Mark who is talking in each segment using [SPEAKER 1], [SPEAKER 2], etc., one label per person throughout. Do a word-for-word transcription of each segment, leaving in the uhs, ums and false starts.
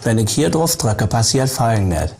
[SPEAKER 1] Wenn ich hier drauf drücke, passiert Folgendes.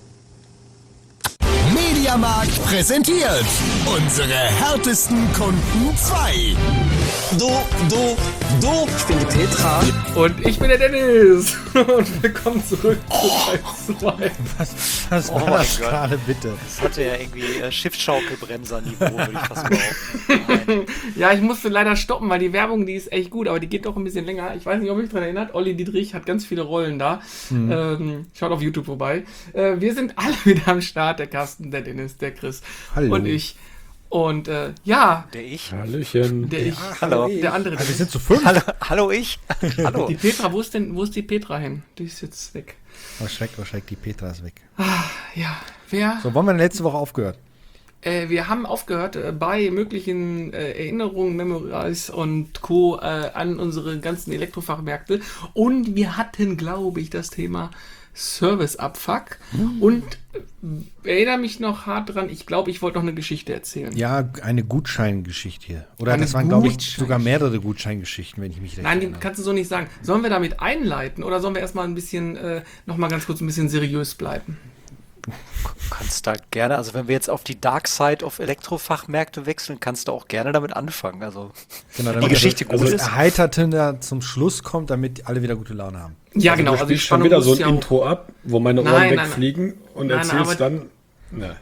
[SPEAKER 2] Mediamarkt präsentiert unsere härtesten Kunden zwei.
[SPEAKER 1] Du, du, du, ich bin die Petra.
[SPEAKER 3] Und ich bin der Dennis. Und willkommen zurück zu Teil zwei.
[SPEAKER 4] Was, was
[SPEAKER 5] Oh
[SPEAKER 4] war
[SPEAKER 5] mein
[SPEAKER 4] das
[SPEAKER 5] Gott.
[SPEAKER 4] gerade, bitte?
[SPEAKER 5] Das hatte ja irgendwie äh, Schiffsschaukelbremser-Niveau, würde ich fast behaupten.
[SPEAKER 3] Ja, ich musste leider stoppen, weil die Werbung, die ist echt gut, aber die geht doch ein bisschen länger. Ich weiß nicht, ob ihr euch daran erinnert. Olli Dietrich hat ganz viele Rollen da. Mhm. Ähm, schaut auf YouTube vorbei. Äh, wir sind alle wieder am Start. Der Carsten, der Dennis, der Chris
[SPEAKER 4] Hallo.
[SPEAKER 3] und ich. Und äh, ja,
[SPEAKER 5] Der ich?
[SPEAKER 6] Hallöchen.
[SPEAKER 3] der ich,
[SPEAKER 5] hallo.
[SPEAKER 3] der andere.
[SPEAKER 4] Also wir sind zu fünf.
[SPEAKER 5] Hallo, hallo ich? Hallo.
[SPEAKER 3] Die Petra, wo ist denn, wo ist die Petra hin? Die ist jetzt weg.
[SPEAKER 4] Oh, schreck, oh, schreck, die Petra ist weg.
[SPEAKER 3] Ja, wer?
[SPEAKER 4] So, wann haben wir denn letzte Woche aufgehört?
[SPEAKER 3] Äh, wir haben aufgehört äh, bei möglichen äh, Erinnerungen, Memories und Co. Äh, an unsere ganzen Elektrofachmärkte. Und wir hatten, glaube ich, das Thema Service-Abfuck. Mhm. Und äh, erinnere mich noch hart dran, ich glaube, ich wollte noch eine Geschichte erzählen.
[SPEAKER 4] Ja, eine Gutscheingeschichte hier. Oder
[SPEAKER 3] Eine
[SPEAKER 4] das waren, glaube ich,
[SPEAKER 3] Gutschein-
[SPEAKER 4] sogar mehrere Gutscheingeschichten, wenn ich mich recht
[SPEAKER 3] Nein, die
[SPEAKER 4] erinnere.
[SPEAKER 3] kannst du so nicht sagen. Sollen wir damit einleiten oder sollen wir erstmal ein bisschen, äh, nochmal ganz kurz ein bisschen seriös bleiben?
[SPEAKER 5] Du kannst da gerne, also wenn wir jetzt auf die Dark Side of Elektrofachmärkte wechseln, kannst du auch gerne damit anfangen. Also
[SPEAKER 4] Genau,
[SPEAKER 5] die
[SPEAKER 4] damit
[SPEAKER 5] Geschichte
[SPEAKER 4] das,
[SPEAKER 5] gut
[SPEAKER 4] also
[SPEAKER 5] ist.
[SPEAKER 4] Erheiterte da zum Schluss kommt, damit alle wieder gute Laune haben.
[SPEAKER 3] Ja, genau.
[SPEAKER 6] Du
[SPEAKER 3] Also die
[SPEAKER 6] spielst schon
[SPEAKER 3] Spannung
[SPEAKER 6] wieder so
[SPEAKER 3] muss
[SPEAKER 6] ein
[SPEAKER 3] ja auch-
[SPEAKER 6] Intro ab, wo meine Ohren
[SPEAKER 3] Nein, nein,
[SPEAKER 6] wegfliegen und
[SPEAKER 3] Nein,
[SPEAKER 6] erzählst
[SPEAKER 3] aber-
[SPEAKER 6] dann. Na.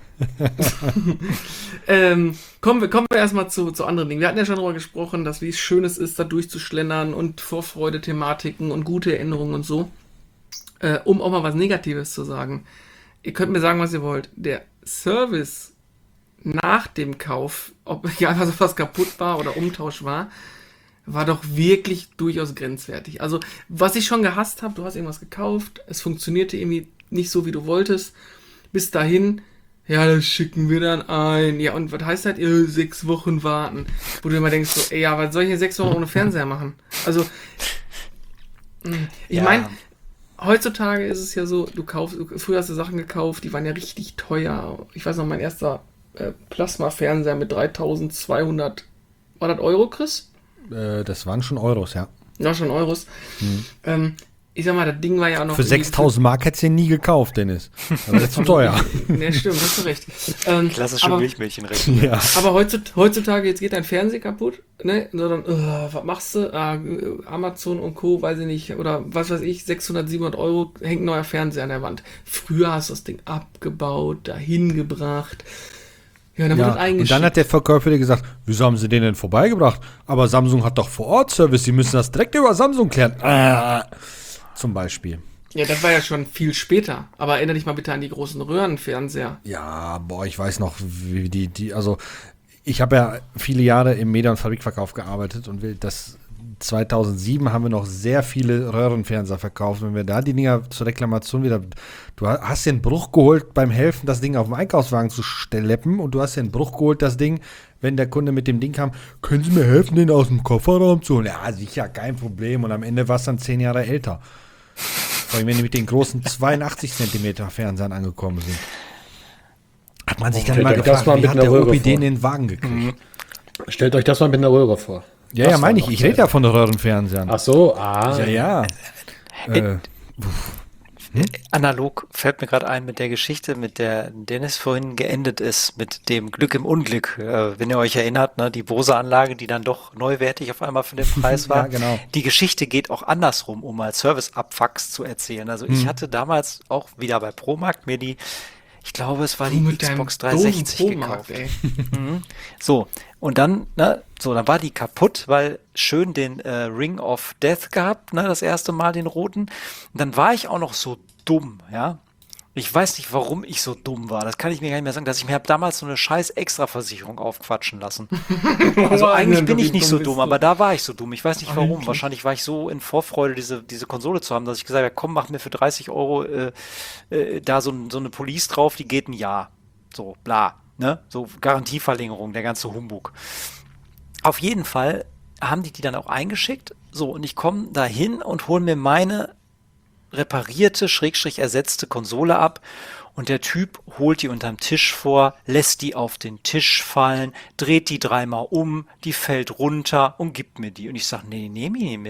[SPEAKER 3] Ähm, kommen wir, kommen wir erstmal zu, zu anderen Dingen. Wir hatten ja schon darüber gesprochen, dass wie es schön es ist, da durchzuschlendern und Vorfreude-Thematiken und gute Erinnerungen und so. Äh, um auch mal was Negatives zu sagen. Ihr könnt mir sagen, was ihr wollt. Der Service nach dem Kauf, ob ja einfach so was kaputt war oder Umtausch war, war doch wirklich durchaus grenzwertig. Also, was ich schon gehasst habe, du hast irgendwas gekauft, es funktionierte irgendwie nicht so, wie du wolltest. Bis dahin, ja, das schicken wir dann ein. Ja, und was heißt das? Ja, sechs Wochen warten. Wo du immer denkst, so, ey, ja, was soll ich hier sechs Wochen ohne Fernseher machen? Also, mh, ich
[SPEAKER 5] Ja.
[SPEAKER 3] meine, heutzutage ist es ja so, du kaufst, früher hast du Sachen gekauft, die waren ja richtig teuer. Ich weiß noch, mein erster äh, Plasma-Fernseher mit dreitausendzweihundert, war das Euro, Chris?
[SPEAKER 4] Äh, das waren schon Euros, ja.
[SPEAKER 3] Ja, schon Euros. Ähm, ich sag mal, das Ding war ja auch noch...
[SPEAKER 4] Für
[SPEAKER 3] irgendwie-
[SPEAKER 4] sechstausend Mark hättest du den nie gekauft, Dennis. Aber das ist zu teuer.
[SPEAKER 3] Ne, stimmt, hast du recht. Ähm,
[SPEAKER 5] Klassische
[SPEAKER 3] aber,
[SPEAKER 5] Milchmädchenrechnung.
[SPEAKER 4] Ja.
[SPEAKER 3] aber heutzutage, heutzutage, jetzt geht dein Fernseher kaputt, ne? Sondern, äh, was machst du? Ah, äh, Amazon und Co., weiß ich nicht, oder was weiß ich, sechshundert, siebenhundert Euro, hängt ein neuer Fernseher an der Wand. Früher hast du das Ding abgebaut, dahin gebracht. Ja, dann
[SPEAKER 4] Ja,
[SPEAKER 3] wurde das
[SPEAKER 4] und
[SPEAKER 3] eingeschickt.
[SPEAKER 4] dann hat der Verkäufer dir gesagt, wieso haben sie den denn vorbeigebracht? Aber Samsung hat doch vor Ort Service, sie müssen das direkt über Samsung klären. Äh, zum Beispiel.
[SPEAKER 3] Ja, das war ja schon viel später. Aber erinnere dich mal bitte an die großen Röhrenfernseher.
[SPEAKER 4] Ja, boah, ich weiß noch, wie die, die, also ich habe ja viele Jahre im Media- und Fabrikverkauf gearbeitet und will das zweitausendsieben haben wir noch sehr viele Röhrenfernseher verkauft. Wenn wir da die Dinger zur Reklamation wieder, du hast dir einen Bruch geholt beim Helfen, das Ding auf dem Einkaufswagen zu schleppen und du hast dir einen Bruch geholt, das Ding, wenn der Kunde mit dem Ding kam, können Sie mir helfen, den aus dem Kofferraum zu holen? Ja, sicher, kein Problem. Und am Ende war es dann zehn Jahre älter. Vor allem, wenn die mit den großen zweiundachtzig Zentimeter Fernsehern angekommen sind. Hat man sich dann
[SPEAKER 6] Stellt
[SPEAKER 4] immer
[SPEAKER 6] euch das
[SPEAKER 4] gefragt,
[SPEAKER 6] mal
[SPEAKER 4] wie
[SPEAKER 6] mit
[SPEAKER 4] hat
[SPEAKER 6] einer
[SPEAKER 4] der
[SPEAKER 6] Röhre
[SPEAKER 4] O P D
[SPEAKER 6] vor.
[SPEAKER 4] in den Wagen gekriegt?
[SPEAKER 6] Stellt euch das mal mit einer Röhre vor.
[SPEAKER 4] Ja,
[SPEAKER 6] Das
[SPEAKER 4] ja, meine
[SPEAKER 6] war
[SPEAKER 4] ich. Ich
[SPEAKER 6] noch
[SPEAKER 4] rede ja von Röhrenfernsehern.
[SPEAKER 6] Ach so, ah.
[SPEAKER 4] Ja, ja. Äh,
[SPEAKER 5] Analog fällt mir gerade ein mit der Geschichte, mit der Dennis vorhin geendet ist, mit dem Glück im Unglück. Äh, wenn ihr euch erinnert, ne, die Bose-Anlage, die dann doch neuwertig auf einmal für den Preis war.
[SPEAKER 4] Ja, genau.
[SPEAKER 5] Die Geschichte geht auch andersrum, um mal Service-Abfucks zu erzählen. Also ich hatte damals auch wieder bei Promarkt mir die, ich glaube, es war
[SPEAKER 3] Du
[SPEAKER 5] die
[SPEAKER 3] mit deinem
[SPEAKER 5] Xbox dreihundertsechzig
[SPEAKER 3] doofen Promarkt,
[SPEAKER 5] gekauft.
[SPEAKER 3] ey.
[SPEAKER 5] Mhm. So, und dann, ne, so, dann war die kaputt, weil schön den äh, Ring of Death gehabt, ne, das erste Mal den roten. Und dann war ich auch noch so dumm, ja. Ich weiß nicht, warum ich so dumm war. Das kann ich mir gar nicht mehr sagen, dass ich mir hab damals so eine scheiß Extraversicherung aufquatschen lassen. Also eigentlich bin ich nicht so dumm, aber da war ich so dumm. Ich weiß nicht warum. Wahrscheinlich war ich so in Vorfreude, diese, diese Konsole zu haben, dass ich gesagt habe, komm, mach mir für dreißig Euro äh, äh, da so, so eine Police drauf, die geht ein Jahr. So, bla. Ne? So Garantieverlängerung, der ganze Humbug. Auf jeden Fall haben die die dann auch eingeschickt. So, und ich komme da hin und hole mir meine reparierte, schrägstrich ersetzte Konsole ab und der Typ holt die unterm Tisch vor, lässt die auf den Tisch fallen, dreht die dreimal um, die fällt runter und gibt mir die. Und ich sage, nee, nehme ich nicht mit.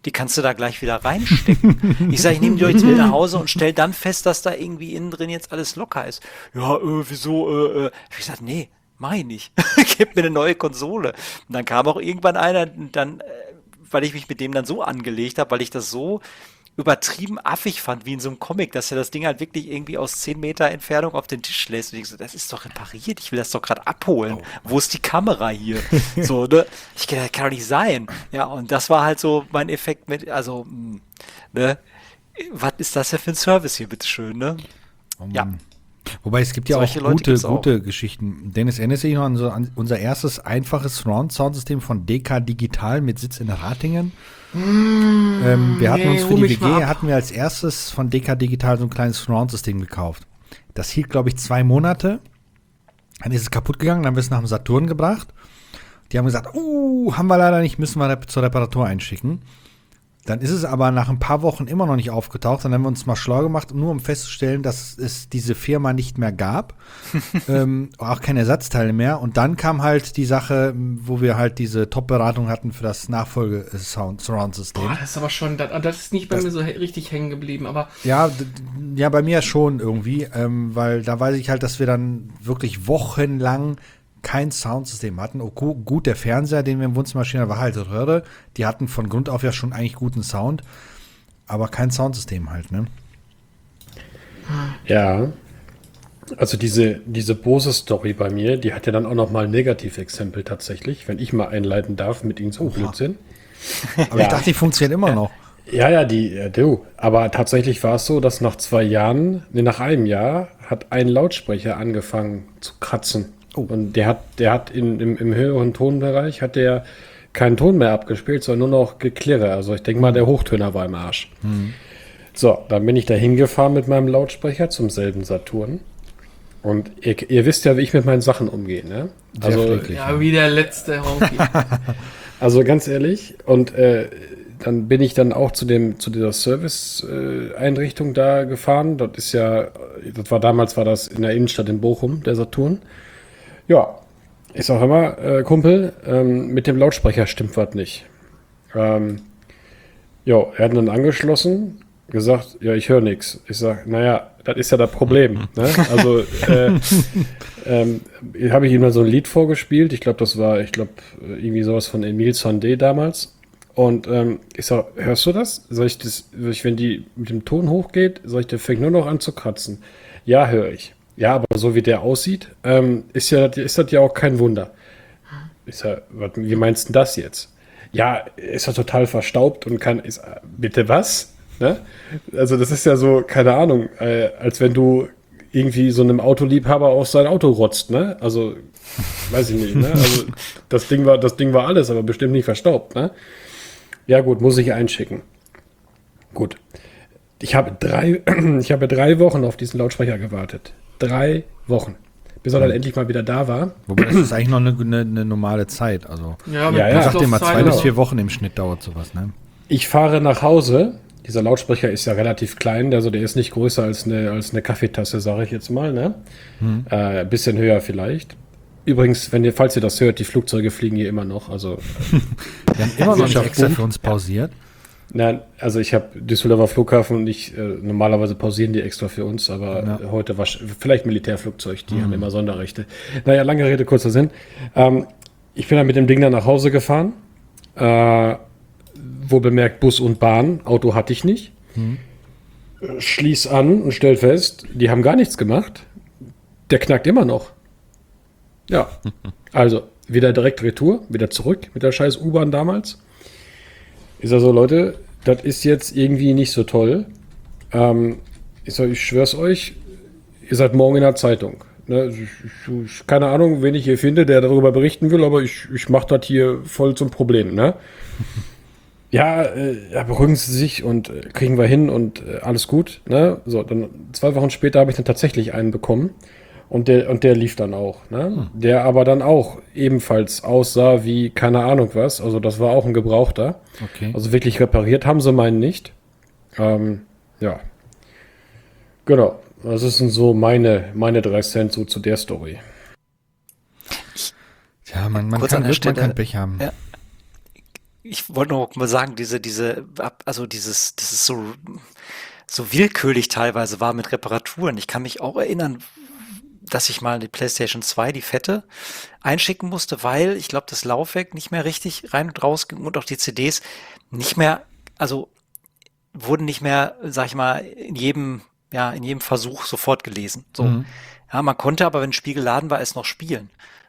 [SPEAKER 5] die kannst du da gleich wieder reinstecken. Ich sage, ich nehme die jetzt mit nach Hause und stell dann fest, dass da irgendwie innen drin jetzt alles locker ist. Ja, äh, wieso, äh, äh. Ich sag, nee, mach ich nicht. Gib mir eine neue Konsole. Und dann kam auch irgendwann einer, dann, äh, weil ich mich mit dem dann so angelegt habe, weil ich das so übertrieben affig fand, wie in so einem Comic, dass er das Ding halt wirklich irgendwie aus zehn Meter Entfernung auf den Tisch lässt. Und ich so, das ist doch repariert, ich will das doch gerade abholen. Oh. Wo ist die Kamera hier? So, ne? Ich das kann doch nicht sein. Ja, und das war halt so mein Effekt mit, also, ne? Was ist das denn für ein Service hier, bitteschön, ne?
[SPEAKER 4] Oh
[SPEAKER 5] ja.
[SPEAKER 4] Wobei es gibt ja
[SPEAKER 5] Solche
[SPEAKER 4] auch
[SPEAKER 5] Leute
[SPEAKER 4] gute,
[SPEAKER 5] gibt's auch.
[SPEAKER 4] gute Geschichten. Dennis, erinnerst du dich noch an, so, an unser erstes einfaches Surround-Soundsystem von D K Digital mit Sitz in Ratingen? Mm, ähm, wir hatten
[SPEAKER 3] nee,
[SPEAKER 4] uns für
[SPEAKER 3] hol
[SPEAKER 4] die
[SPEAKER 3] mich
[SPEAKER 4] W
[SPEAKER 3] mal
[SPEAKER 4] G,
[SPEAKER 3] ab.
[SPEAKER 4] hatten wir als erstes von D K Digital so ein kleines Surround-System gekauft. Das hielt, glaube ich, zwei Monate. Dann ist es kaputt gegangen, dann haben wir es nach dem Saturn gebracht. Die haben gesagt, uh, haben wir leider nicht, müssen wir rep- zur Reparatur einschicken. Dann ist es aber nach ein paar Wochen immer noch nicht aufgetaucht. Dann haben wir uns mal schlau gemacht, nur um festzustellen, dass es diese Firma nicht mehr gab. ähm, auch keine Ersatzteile mehr. Und dann kam halt die Sache, wo wir halt diese Top-Beratung hatten für das Nachfolge-Surround-System.
[SPEAKER 3] Boah, das ist aber schon, das, das ist nicht bei
[SPEAKER 4] Das-
[SPEAKER 3] mir so he- richtig hängen geblieben, aber
[SPEAKER 4] Ja, d- ja, bei mir schon irgendwie, ähm, weil da weiß ich halt, dass wir dann wirklich wochenlang kein Soundsystem hatten. Oh, gu- gut, der Fernseher, den wir im Wohnzimmer stehen hatten, war halt Röhre. Die hatten von Grund auf ja schon eigentlich guten Sound, aber kein Soundsystem halt, ne?
[SPEAKER 6] Ja. Also diese, diese Bose-Story bei mir, die hat ja dann auch nochmal ein Negativexempel tatsächlich, wenn ich mal einleiten darf mit Ihnen so Blödsinn.
[SPEAKER 4] Aber
[SPEAKER 6] Ja.
[SPEAKER 4] ich dachte, die funktioniert immer noch.
[SPEAKER 6] Ja, ja, die, ja, du. Aber tatsächlich war es so, dass nach zwei Jahren, nee, nach einem Jahr, hat ein Lautsprecher angefangen zu kratzen. Und der hat, der hat in, im, im höheren Tonbereich hat der keinen Ton mehr abgespielt, sondern nur noch Geklirre. Also ich denke mal, der Hochtöner war im Arsch. So, dann bin ich da hingefahren mit meinem Lautsprecher zum selben Saturn. Und ihr, ihr wisst ja, wie ich mit meinen Sachen umgehe, ne?
[SPEAKER 4] Sehr
[SPEAKER 6] Also,
[SPEAKER 4] pfleglich.
[SPEAKER 3] ja, wie der letzte Honky.
[SPEAKER 6] also ganz ehrlich, und äh, dann bin ich dann auch zu dem zu dieser Service-Einrichtung da gefahren. Das ist ja, das war damals war das in der Innenstadt in Bochum, der Saturn. Ja, ich sag immer, äh, Kumpel, ähm, mit dem Lautsprecher stimmt was nicht. Ähm, jo, er hat dann angeschlossen, gesagt, ja, ich höre nichts. Ich sag, naja, das ist ja das Problem. Ne? Also äh, ähm, habe ich ihm dann so ein Lied vorgespielt. Ich glaube, das war, ich glaube, irgendwie sowas von Emile Sandé damals. Und ähm, ich sag, hörst du das? Soll ich das, soll ich, wenn die mit dem Ton hochgeht, soll ich, der fängt nur noch an zu kratzen. Ja, höre ich. Ja, aber so wie der aussieht, ähm, ist ja, ist das ja auch kein Wunder. Ich sag, was, wie meinst du das jetzt? Ja, ist ja total verstaubt und kann, ist, bitte was? Ne? Also das ist ja so, keine Ahnung, äh, als wenn du irgendwie so einem Autoliebhaber auf sein Auto rotzt, ne? Also, weiß ich nicht, ne? Also das Ding war, das Ding war alles, aber bestimmt nicht verstaubt, ne? Ja gut, muss ich einschicken. Gut. Ich habe drei, ich habe drei Wochen auf diesen Lautsprecher gewartet. Drei Wochen. Bis er dann endlich mal wieder da war.
[SPEAKER 4] Wobei das ist eigentlich noch eine, eine, eine normale Zeit. Also,
[SPEAKER 3] Ja, mit
[SPEAKER 6] Ja, ja.
[SPEAKER 4] ich sag dir mal,
[SPEAKER 3] Postlaufzeit
[SPEAKER 4] zwei
[SPEAKER 3] und
[SPEAKER 4] bis
[SPEAKER 3] so.
[SPEAKER 4] vier Wochen im Schnitt dauert sowas, ne?
[SPEAKER 6] Ich fahre nach Hause. Dieser Lautsprecher ist ja relativ klein, also der ist nicht größer als eine, als eine Kaffeetasse, sage ich jetzt mal, ne? Äh, ein bisschen höher vielleicht. Übrigens, wenn ihr, falls ihr das hört, die Flugzeuge fliegen hier immer noch. Also,
[SPEAKER 4] Wir haben immer noch nicht
[SPEAKER 6] Wirtschaft
[SPEAKER 4] extra
[SPEAKER 6] boomt.
[SPEAKER 4] für uns pausiert.
[SPEAKER 6] nein, also ich habe Düsseldorfer Flughafen und ich, äh, normalerweise pausieren die extra für uns, aber
[SPEAKER 4] Ja.
[SPEAKER 6] heute war vielleicht Militärflugzeug, die haben immer Sonderrechte. Naja, lange Rede, kurzer Sinn. Ähm, ich bin dann mit dem Ding dann nach Hause gefahren. Äh, wohl bemerkt Bus und Bahn, Auto hatte ich nicht. Äh, Schließ an und stell fest, die haben gar nichts gemacht. Der knackt immer noch. Ja, also wieder direkt Retour, wieder zurück mit der scheiß U-Bahn damals. Ich sag so, Leute, das ist jetzt irgendwie nicht so toll. Ähm, ich sag, ich schwör's euch, ihr seid morgen in der Zeitung. Ne, ich, ich, ich, keine Ahnung, wen ich hier finde, der darüber berichten will, aber ich, ich mach das hier voll zum Problem, ne? Ja, äh, ja, beruhigen Sie sich und äh, kriegen wir hin und äh, alles gut, ne? So, dann zwei Wochen später habe ich dann tatsächlich einen bekommen und der und der lief dann auch, ne? Der aber dann auch ebenfalls aussah wie keine Ahnung was, also das war auch ein Gebrauchter.
[SPEAKER 4] Okay.
[SPEAKER 6] Also wirklich repariert haben sie meinen nicht. Ähm, ja. Genau. Das sind so meine, meine drei Cent so zu der Story.
[SPEAKER 4] Ja, man, man
[SPEAKER 5] Kurz
[SPEAKER 4] kann
[SPEAKER 5] an der
[SPEAKER 4] Glück, man
[SPEAKER 5] Stelle-
[SPEAKER 4] kann Pech haben.
[SPEAKER 5] Ja. ich wollte noch mal sagen, diese, diese, also dieses, das ist so, so willkürlich teilweise war mit Reparaturen. Ich kann mich auch erinnern, dass ich mal die PlayStation zwei, die fette, einschicken musste, weil ich glaube, das Laufwerk nicht mehr richtig rein und raus ging und auch die C Ds nicht mehr, also wurden nicht mehr, sag ich mal, in jedem, ja, in jedem Versuch sofort gelesen. So.
[SPEAKER 4] Mhm.
[SPEAKER 5] Ja, man konnte aber, wenn ein Spiel geladen war, es noch spielen.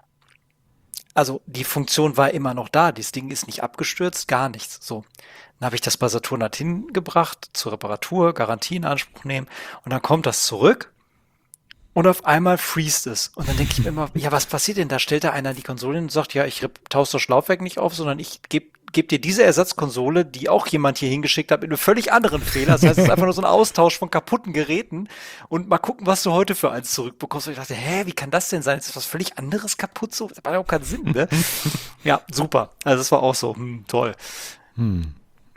[SPEAKER 5] Also die Funktion war immer noch da. Das Ding ist nicht abgestürzt, gar nichts. So. Dann habe ich das bei Saturn halt hingebracht, zur Reparatur, Garantie in Anspruch nehmen und dann kommt das zurück und auf einmal freest es. Und dann denke ich mir immer, ja, was passiert denn? Da stellt da einer die Konsole hin und sagt, ja, ich tausche das Laufwerk nicht auf, sondern ich gebe geb dir diese Ersatzkonsole, die auch jemand hier hingeschickt hat, mit einem völlig anderen Fehler. Das heißt, es ist einfach nur so ein Austausch von kaputten Geräten und mal gucken, was du heute für eins zurückbekommst. Und ich dachte, hä, wie kann das denn sein? Ist was völlig anderes kaputt? So, das macht ja auch keinen Sinn, ne? Ja, super. Also das war auch so, hm, toll.
[SPEAKER 4] Hm.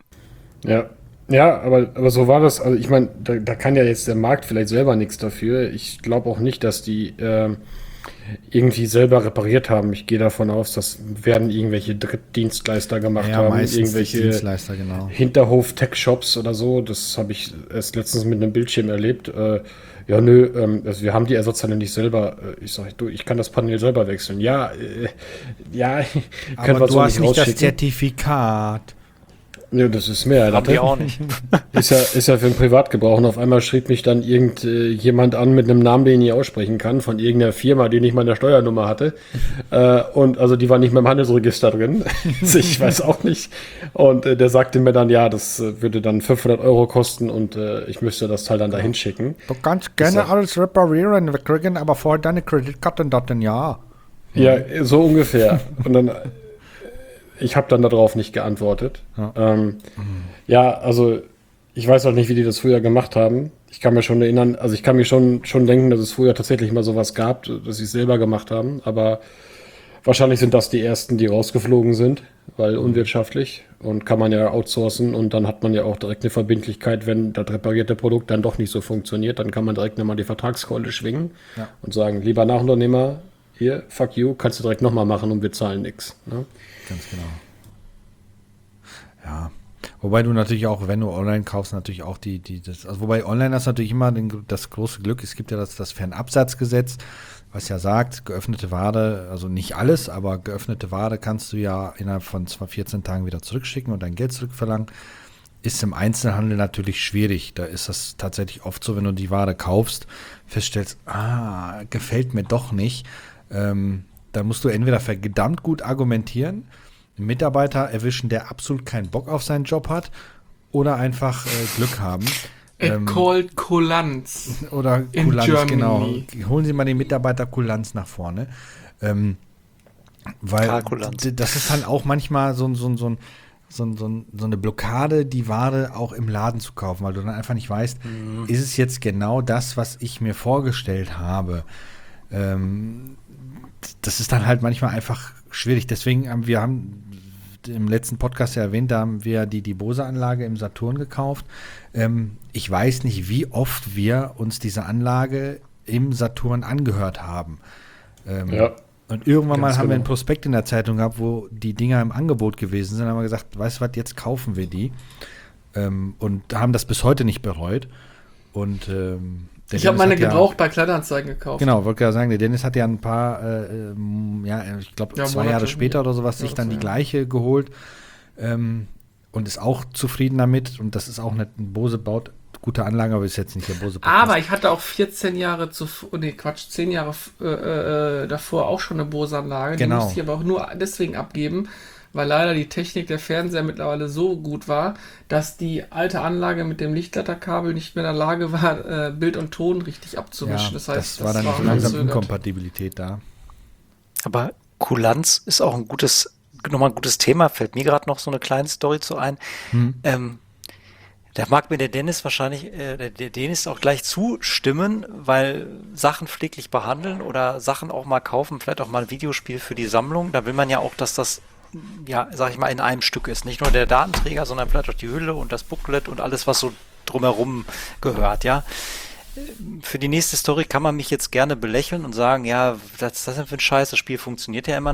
[SPEAKER 6] Ja, ja, aber, aber so war das. Also ich meine, da, da kann ja jetzt der Markt vielleicht selber nichts dafür. Ich glaube auch nicht, dass die äh, irgendwie selber repariert haben. Ich gehe davon aus, das werden irgendwelche Drittdienstleister gemacht
[SPEAKER 4] Ja,
[SPEAKER 6] haben,
[SPEAKER 4] meistens
[SPEAKER 6] irgendwelche
[SPEAKER 4] Dienstleister, genau.
[SPEAKER 6] Hinterhof-Tech-Shops oder so. Das habe ich erst letztens mit einem Bildschirm erlebt. Äh, ja, nö, ähm, also wir haben die Ersatzteile nicht selber. Äh, ich sage, du, ich kann das Panel selber wechseln. Ja, äh, ja,
[SPEAKER 4] Aber du hast nicht das Zertifikat.
[SPEAKER 6] Ja, das ist mehr.
[SPEAKER 5] Haben
[SPEAKER 6] Das
[SPEAKER 5] die auch nicht.
[SPEAKER 6] ist ja, ist ja für den Privatgebrauch. Und auf einmal schrieb mich dann irgendjemand an mit einem Namen, den ich nicht aussprechen kann, von irgendeiner Firma, die nicht mal eine Steuernummer hatte. äh, und also die war nicht mehr im Handelsregister drin. Ich weiß auch nicht. Und äh, der sagte mir dann, ja, das äh, würde dann fünfhundert Euro kosten und äh, ich müsste das Teil dann dahin schicken.
[SPEAKER 4] Du kannst gerne
[SPEAKER 6] sag-
[SPEAKER 4] alles reparieren, wir kriegen aber vorher deine Kreditkartendaten, ja.
[SPEAKER 6] Ja, so ungefähr. Und dann, äh, ich habe dann darauf nicht geantwortet.
[SPEAKER 4] Ja.
[SPEAKER 6] Ähm, ja, also ich weiß auch nicht, wie die das früher gemacht haben. Ich kann mir schon erinnern, also ich kann mir schon, schon denken, dass es früher tatsächlich mal sowas gab, dass sie es selber gemacht haben. Aber wahrscheinlich sind das die ersten, die rausgeflogen sind, weil unwirtschaftlich und kann man ja outsourcen und dann hat man ja auch direkt eine Verbindlichkeit, wenn das reparierte Produkt dann doch nicht so funktioniert, dann kann man direkt nochmal die Vertragskeule schwingen
[SPEAKER 4] Ja.
[SPEAKER 6] und sagen, lieber Nachunternehmer, hier, fuck you, kannst du direkt nochmal machen und wir zahlen nichts. Ne?
[SPEAKER 4] Ganz genau. Ja. Wobei du natürlich auch, wenn du online kaufst, natürlich auch die, die, das, also wobei online hast du natürlich immer den, das große Glück, es gibt ja das, das Fernabsatzgesetz, was ja sagt, geöffnete Ware, also nicht alles, aber geöffnete Ware kannst du ja innerhalb von zwar vierzehn Tagen wieder zurückschicken und dein Geld zurückverlangen. Ist im Einzelhandel natürlich schwierig. Da ist das tatsächlich oft so, wenn du die Ware kaufst, feststellst, ah, gefällt mir doch nicht. Ähm, dann musst du entweder verdammt gut argumentieren, einen Mitarbeiter erwischen, der absolut keinen Bock auf seinen Job hat, oder einfach äh, Glück haben.
[SPEAKER 3] It
[SPEAKER 4] Ähm,
[SPEAKER 3] called Kulanz.
[SPEAKER 4] Oder
[SPEAKER 3] in
[SPEAKER 4] Kulanz,
[SPEAKER 3] Germany.
[SPEAKER 4] genau. Holen Sie mal den Mitarbeiter Kulanz nach vorne. Ähm, weil
[SPEAKER 5] Kalkulanz.
[SPEAKER 4] d- das ist halt auch manchmal so, ein- so, ein- so, ein- so, ein- so, ein- so eine Blockade, die Ware auch im Laden zu kaufen, weil du dann einfach nicht weißt, ist es jetzt genau das, was ich mir vorgestellt habe. Ähm, das ist dann halt manchmal einfach schwierig. Deswegen haben wir haben im letzten Podcast ja erwähnt, da haben wir die, die Bose-Anlage im Saturn gekauft. Ähm, ich weiß nicht, wie oft wir uns diese Anlage im Saturn angehört haben. Ähm,
[SPEAKER 6] Ja.
[SPEAKER 4] Und irgendwann mal
[SPEAKER 6] Ganz
[SPEAKER 4] haben wir einen
[SPEAKER 6] genau.
[SPEAKER 4] Prospekt in der Zeitung gehabt, wo die Dinger im Angebot gewesen sind. Dann haben wir gesagt, weißt du was, jetzt kaufen wir die. Ähm, und haben das bis heute nicht bereut. Und ähm, der
[SPEAKER 3] Ich habe
[SPEAKER 4] Dennis
[SPEAKER 3] meine
[SPEAKER 4] hat ja-
[SPEAKER 3] gebraucht bei Kleinanzeigen gekauft.
[SPEAKER 4] Genau, wollte gerade sagen, der Dennis hat ja ein paar, äh, ähm, ja, ich glaube
[SPEAKER 3] Ja,
[SPEAKER 4] zwei
[SPEAKER 3] Monate.
[SPEAKER 4] Jahre später oder sowas,
[SPEAKER 3] Ja,
[SPEAKER 4] sich dann
[SPEAKER 3] zwei
[SPEAKER 4] die
[SPEAKER 3] Jahre.
[SPEAKER 4] gleiche geholt ähm, und ist auch zufrieden damit. Und das ist auch eine ein Bose baut gute Anlage, aber ist jetzt nicht der Bose Podcast.
[SPEAKER 3] Aber ich hatte auch vierzehn Jahre zuvor, nee, Quatsch, zehn Jahre äh, äh, davor auch schon eine Bose-Anlage. Die
[SPEAKER 4] Genau.
[SPEAKER 3] musste ich aber auch nur deswegen abgeben, weil leider die Technik der Fernseher mittlerweile so gut war, dass die alte Anlage mit dem Lichtleiterkabel nicht mehr in der Lage war, äh, Bild und Ton richtig abzumischen.
[SPEAKER 4] ja,
[SPEAKER 3] das heißt,
[SPEAKER 4] das war dann so
[SPEAKER 3] auch
[SPEAKER 4] langsam
[SPEAKER 3] verzögert.
[SPEAKER 4] Inkompatibilität da.
[SPEAKER 5] Aber Kulanz ist auch ein gutes, nochmal ein gutes Thema, fällt mir gerade noch so eine kleine Story zu ein. Ähm, da mag mir der Dennis wahrscheinlich, äh, der, der Dennis auch gleich zustimmen, weil Sachen pfleglich behandeln oder Sachen auch mal kaufen, vielleicht auch mal ein Videospiel für die Sammlung, da will man ja auch, dass das, ja, sag ich mal, in einem Stück ist. Nicht nur der Datenträger, sondern vielleicht auch die Hülle und das Booklet und alles, was so drumherum gehört, ja. Für die nächste Story kann man mich jetzt gerne belächeln und sagen, ja, was ist das denn für ein Scheiß, das Spiel funktioniert ja immer noch.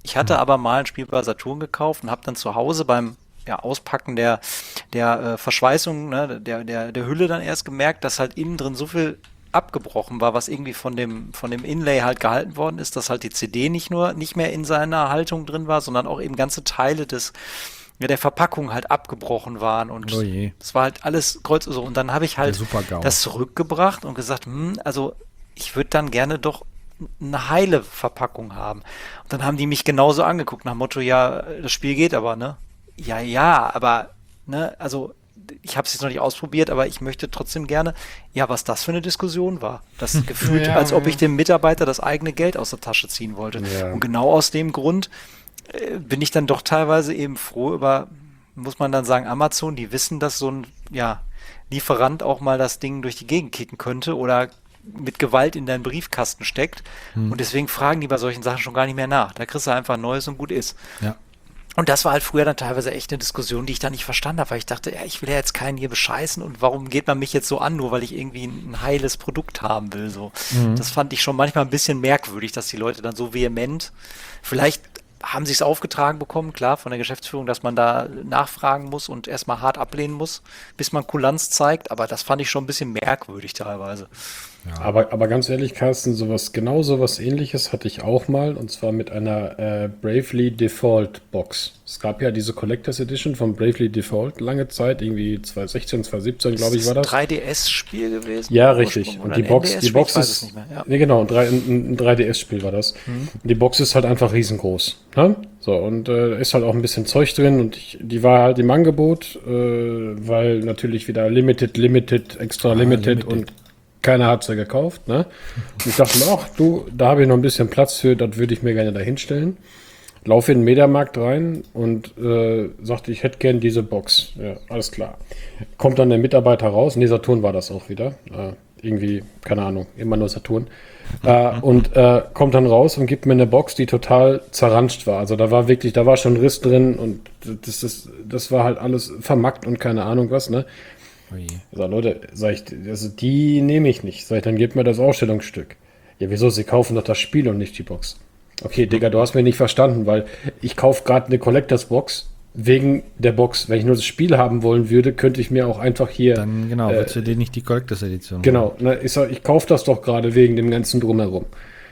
[SPEAKER 5] Ich hatte aber mal ein Spiel bei Saturn gekauft und habe dann zu Hause beim ja, Auspacken der, der äh, Verschweißung, ne, der, der, der Hülle dann erst gemerkt, dass halt innen drin so viel abgebrochen war, was irgendwie von dem, von dem Inlay halt gehalten worden ist, dass halt die C D nicht nur nicht mehr in seiner Haltung drin war, sondern auch eben ganze Teile des ja, der Verpackung halt abgebrochen waren und
[SPEAKER 4] Oh je.
[SPEAKER 5] es war halt alles kreuz so. Und dann habe ich halt
[SPEAKER 4] Der Super-GAU.
[SPEAKER 5] das zurückgebracht und gesagt, hm, also ich würde dann gerne doch eine heile Verpackung haben. Und dann haben die mich genauso angeguckt, nach dem Motto, ja, das Spiel geht aber, ne? Ja, ja, aber, ne, also ich habe es jetzt noch nicht ausprobiert, aber ich möchte trotzdem gerne, ja, was das für eine Diskussion war. Das gefühlt,
[SPEAKER 3] Ja,
[SPEAKER 5] als ob
[SPEAKER 3] ja.
[SPEAKER 5] ich dem Mitarbeiter das eigene Geld aus der Tasche ziehen wollte.
[SPEAKER 6] Ja.
[SPEAKER 5] Und genau aus dem Grund äh, bin ich dann doch teilweise eben froh über, muss man dann sagen, Amazon, die wissen, dass so ein, ja, Lieferant auch mal das Ding durch die Gegend kicken könnte oder mit Gewalt in deinen Briefkasten steckt. Und deswegen fragen die bei solchen Sachen schon gar nicht mehr nach. Da kriegst du einfach ein Neues und gut ist.
[SPEAKER 4] Ja.
[SPEAKER 5] Und das war halt früher dann teilweise echt eine Diskussion, die ich da nicht verstanden habe, weil ich dachte, ja, ich will ja jetzt keinen hier bescheißen und warum geht man mich jetzt so an, nur weil ich irgendwie ein, ein heiles Produkt haben will, so. Das fand ich schon manchmal ein bisschen merkwürdig, dass die Leute dann so vehement, vielleicht haben sie es aufgetragen bekommen, klar, von der Geschäftsführung, dass man da nachfragen muss und erstmal hart ablehnen muss, bis man Kulanz zeigt, aber das fand ich schon ein bisschen merkwürdig teilweise.
[SPEAKER 6] Aber, aber ganz ehrlich, Carsten, sowas, genau sowas ähnliches hatte ich auch mal, und zwar mit einer äh, Bravely Default Box. Es gab ja diese Collectors Edition von Bravely Default lange Zeit, irgendwie zwanzig sechzehn, zwanzig siebzehn, glaube ich, war das.
[SPEAKER 5] drei D S-Spiel gewesen?
[SPEAKER 6] Ja,
[SPEAKER 5] Oder
[SPEAKER 6] richtig.
[SPEAKER 5] Ursprung,
[SPEAKER 6] Und
[SPEAKER 5] oder
[SPEAKER 6] die
[SPEAKER 5] ein
[SPEAKER 6] Box, die
[SPEAKER 5] N D S-Spiel,
[SPEAKER 6] Box
[SPEAKER 5] ich weiß es
[SPEAKER 6] ist,
[SPEAKER 5] nicht mehr, ja.
[SPEAKER 6] nee, genau, ein, drei- ein, ein drei D S-Spiel war das. Die Box ist halt einfach riesengroß. Ne? So, und äh, da ist halt auch ein bisschen Zeug drin, und ich, die war halt im Angebot, äh, weil natürlich wieder Limited, Limited, Extra Limited,
[SPEAKER 4] Limited.
[SPEAKER 6] und keiner hat sie gekauft. Ne? Und ich dachte mir, ach du, da habe ich noch ein bisschen Platz für, das würde ich mir gerne da hinstellen. Laufe in den Mediamarkt rein und äh, sagte, ich hätte gern diese Box. Ja, alles klar. Kommt dann der Mitarbeiter raus, nee, Saturn war das auch wieder. Äh, irgendwie, keine Ahnung, immer nur Saturn. Äh, und äh, kommt dann raus und gibt mir eine Box, die total zerranscht war. Also da war wirklich, da war schon Riss drin, und das, das, das war halt alles vermackt und keine Ahnung was, ne?
[SPEAKER 4] Oh je.
[SPEAKER 6] Ich sag, Leute, sag ich, also die nehme ich nicht. Sag ich, dann gebt mir das Ausstellungsstück. Ja, wieso? Sie kaufen doch das Spiel und nicht die Box. Okay, Digga, du hast mich nicht verstanden, weil ich kaufe gerade eine Collectors Box wegen der Box. Wenn ich nur das Spiel haben wollen würde, könnte ich mir auch einfach hier.
[SPEAKER 4] Dann genau,
[SPEAKER 6] äh,
[SPEAKER 4] würdest du dir nicht die Collectors Edition
[SPEAKER 6] Genau, ne, ich sag, ich kaufe das doch gerade wegen dem ganzen Drumherum.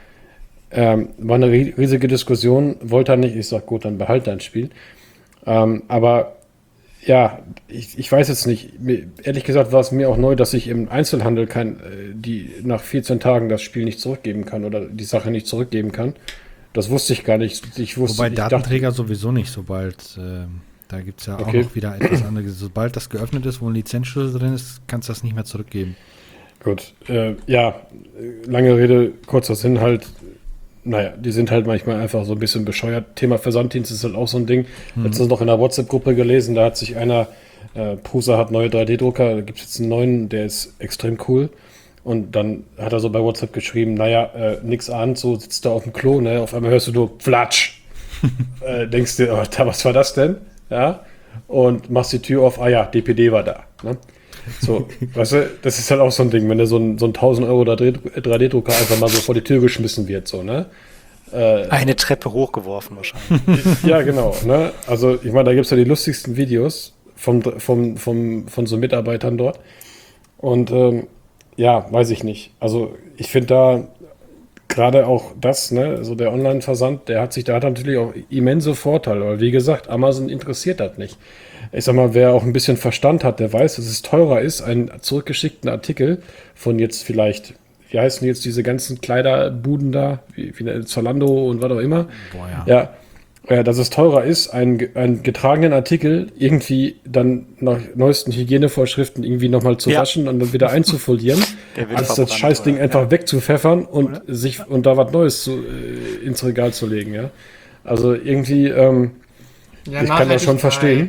[SPEAKER 6] Ähm, war eine ri- riesige Diskussion, wollte er nicht. Ich sag, gut, dann behalt dein Spiel. Ähm, aber ja, ich, ich weiß jetzt nicht. Mir, ehrlich gesagt war es mir auch neu, dass ich im Einzelhandel kein, äh, die nach vierzehn Tagen das Spiel nicht zurückgeben kann oder die Sache nicht zurückgeben kann. Das wusste ich gar nicht. Ich wusste,
[SPEAKER 4] Wobei
[SPEAKER 6] ich
[SPEAKER 4] Datenträger sowieso nicht, sobald, ähm, da gibt es ja
[SPEAKER 6] Okay.
[SPEAKER 4] auch noch wieder etwas anderes. Sobald das geöffnet ist, wo ein Lizenzschlüssel drin ist, kannst du das nicht mehr zurückgeben.
[SPEAKER 6] Gut, äh, ja, lange Rede, kurzer Sinn halt. Naja, die sind halt manchmal einfach so ein bisschen bescheuert. Thema Versanddienst ist halt auch so ein Ding. Letztens noch in der WhatsApp-Gruppe gelesen, da hat sich einer, äh, Prusa hat neue drei D-Drucker, da gibt es jetzt einen neuen, der ist extrem cool. Und dann hat er so bei WhatsApp geschrieben, naja, äh, nix ahnt, so sitzt da auf dem Klo, ne? Auf einmal hörst du nur Flatsch. äh, denkst dir, oh, da, was war das denn? Ja. Und machst die Tür auf, ah ja, D P D war da. Ne? So, weißt du, das ist halt auch so ein Ding, wenn da so ein, so ein tausend Euro drei D-Drucker einfach mal so vor die Tür geschmissen wird, so, ne?
[SPEAKER 5] Eine Treppe hochgeworfen wahrscheinlich.
[SPEAKER 6] Ja, genau, ne? Also, ich meine, da gibt es ja die lustigsten Videos vom, vom, vom, von so Mitarbeitern dort. Und ähm, ja, weiß ich nicht. Also, ich finde da gerade auch das, ne, so der Online-Versand, der hat sich, da hat natürlich auch immense Vorteile, weil wie gesagt, Amazon interessiert das nicht. Ich sag mal, wer auch ein bisschen Verstand hat, der weiß, dass es teurer ist, einen zurückgeschickten Artikel von jetzt vielleicht, wie heißen jetzt diese ganzen Kleiderbuden da, wie, wie Zalando und was auch immer.
[SPEAKER 4] Boah, ja.
[SPEAKER 6] Ja, ja, dass es teurer ist, einen, einen getragenen Artikel irgendwie dann nach neuesten Hygienevorschriften irgendwie nochmal zu
[SPEAKER 5] Ja.
[SPEAKER 6] waschen und dann wieder einzufolieren,
[SPEAKER 5] Der wird
[SPEAKER 6] als das
[SPEAKER 5] verbrannt,
[SPEAKER 6] Scheißding
[SPEAKER 5] oder?
[SPEAKER 6] einfach
[SPEAKER 5] Ja.
[SPEAKER 6] wegzupfeffern und sich und da was Neues zu, äh, ins Regal zu legen, ja. Also irgendwie, ähm,
[SPEAKER 3] Ja,
[SPEAKER 6] Ich kann das schon
[SPEAKER 3] Nachhaltigkeit.
[SPEAKER 6] verstehen.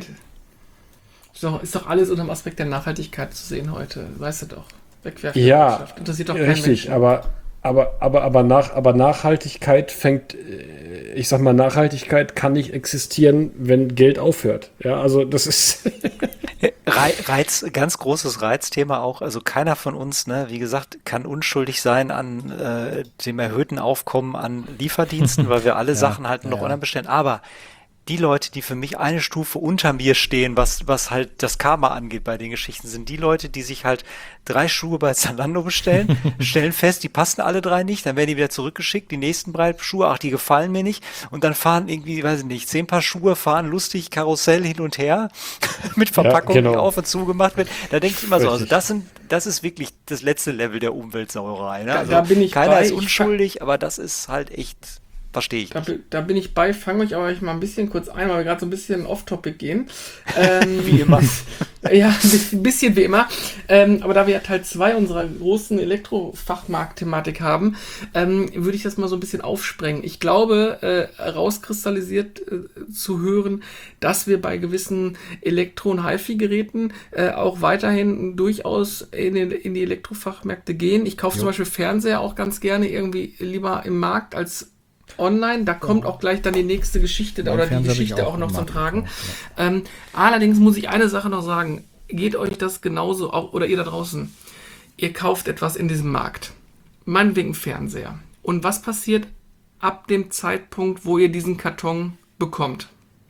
[SPEAKER 3] Ist doch, ist doch alles unter dem Aspekt der Nachhaltigkeit zu sehen heute. Weißt du doch. Wegwerfen.
[SPEAKER 6] ja,
[SPEAKER 3] Interessiert doch keinen
[SPEAKER 6] richtig,
[SPEAKER 3] Menschen.
[SPEAKER 6] aber aber aber aber nach aber Nachhaltigkeit fängt, äh, ich sag mal, Nachhaltigkeit kann nicht existieren, wenn Geld aufhört. Ja, also das ist
[SPEAKER 5] Reiz, ganz großes Reizthema auch. Also keiner von uns, ne, wie gesagt, kann unschuldig sein an äh, dem erhöhten Aufkommen an Lieferdiensten, weil wir alle
[SPEAKER 4] Ja,
[SPEAKER 5] Sachen halt noch
[SPEAKER 4] ja.
[SPEAKER 5] online bestellen. Aber die Leute, die für mich eine Stufe unter mir stehen, was, was halt das Karma angeht bei den Geschichten, sind die Leute, die sich halt drei Schuhe bei Zalando bestellen, stellen fest, die passen alle drei nicht, dann werden die wieder zurückgeschickt, die nächsten drei Schuhe, ach, die gefallen mir nicht, und dann fahren irgendwie, weiß ich nicht, zehn Paar Schuhe, fahren lustig Karussell hin und her, mit Verpackung,
[SPEAKER 6] genau.
[SPEAKER 5] die auf und zu gemacht wird. Da denke ich immer so, also
[SPEAKER 6] Richtig.
[SPEAKER 5] das sind, das ist wirklich das letzte Level der Umweltsauerei. Ne?
[SPEAKER 3] Da-
[SPEAKER 5] Also
[SPEAKER 3] da bin ich
[SPEAKER 5] keiner
[SPEAKER 3] bei.
[SPEAKER 5] ist
[SPEAKER 3] Ich
[SPEAKER 5] unschuldig, aber das ist halt echt, verstehe ich
[SPEAKER 3] Da,
[SPEAKER 5] nicht.
[SPEAKER 3] bi- da bin ich bei, fange euch aber mal ein bisschen kurz ein, weil wir gerade so ein bisschen off-topic gehen. Ähm,
[SPEAKER 5] Wie immer.
[SPEAKER 3] Ja, ein bisschen, ein bisschen wie immer. Ähm, aber da wir ja Teil zwei unserer großen Elektrofachmarkt-Thematik haben, ähm, würde ich das mal so ein bisschen aufsprengen. Ich glaube, äh, rauskristallisiert äh, zu hören, dass wir bei gewissen Elektro- und HiFi-Geräten äh, auch weiterhin durchaus in, den, in die Elektrofachmärkte gehen. Ich kaufe zum Beispiel Fernseher auch ganz gerne irgendwie lieber im Markt als online. Da kommt auch gleich dann die nächste Geschichte
[SPEAKER 4] Mein
[SPEAKER 3] oder die
[SPEAKER 4] Fernseher hab ich
[SPEAKER 3] Geschichte
[SPEAKER 4] auch
[SPEAKER 3] auch noch
[SPEAKER 4] im
[SPEAKER 3] zum
[SPEAKER 4] Markt
[SPEAKER 3] Tragen.
[SPEAKER 4] gekauft,
[SPEAKER 3] Ähm, allerdings muss ich eine Sache noch sagen. Geht euch das genauso, auch, oder ihr da draußen, ihr kauft etwas in diesem Markt. Meinetwegen einen Fernseher. Und was passiert ab dem Zeitpunkt, wo ihr diesen Karton bekommt?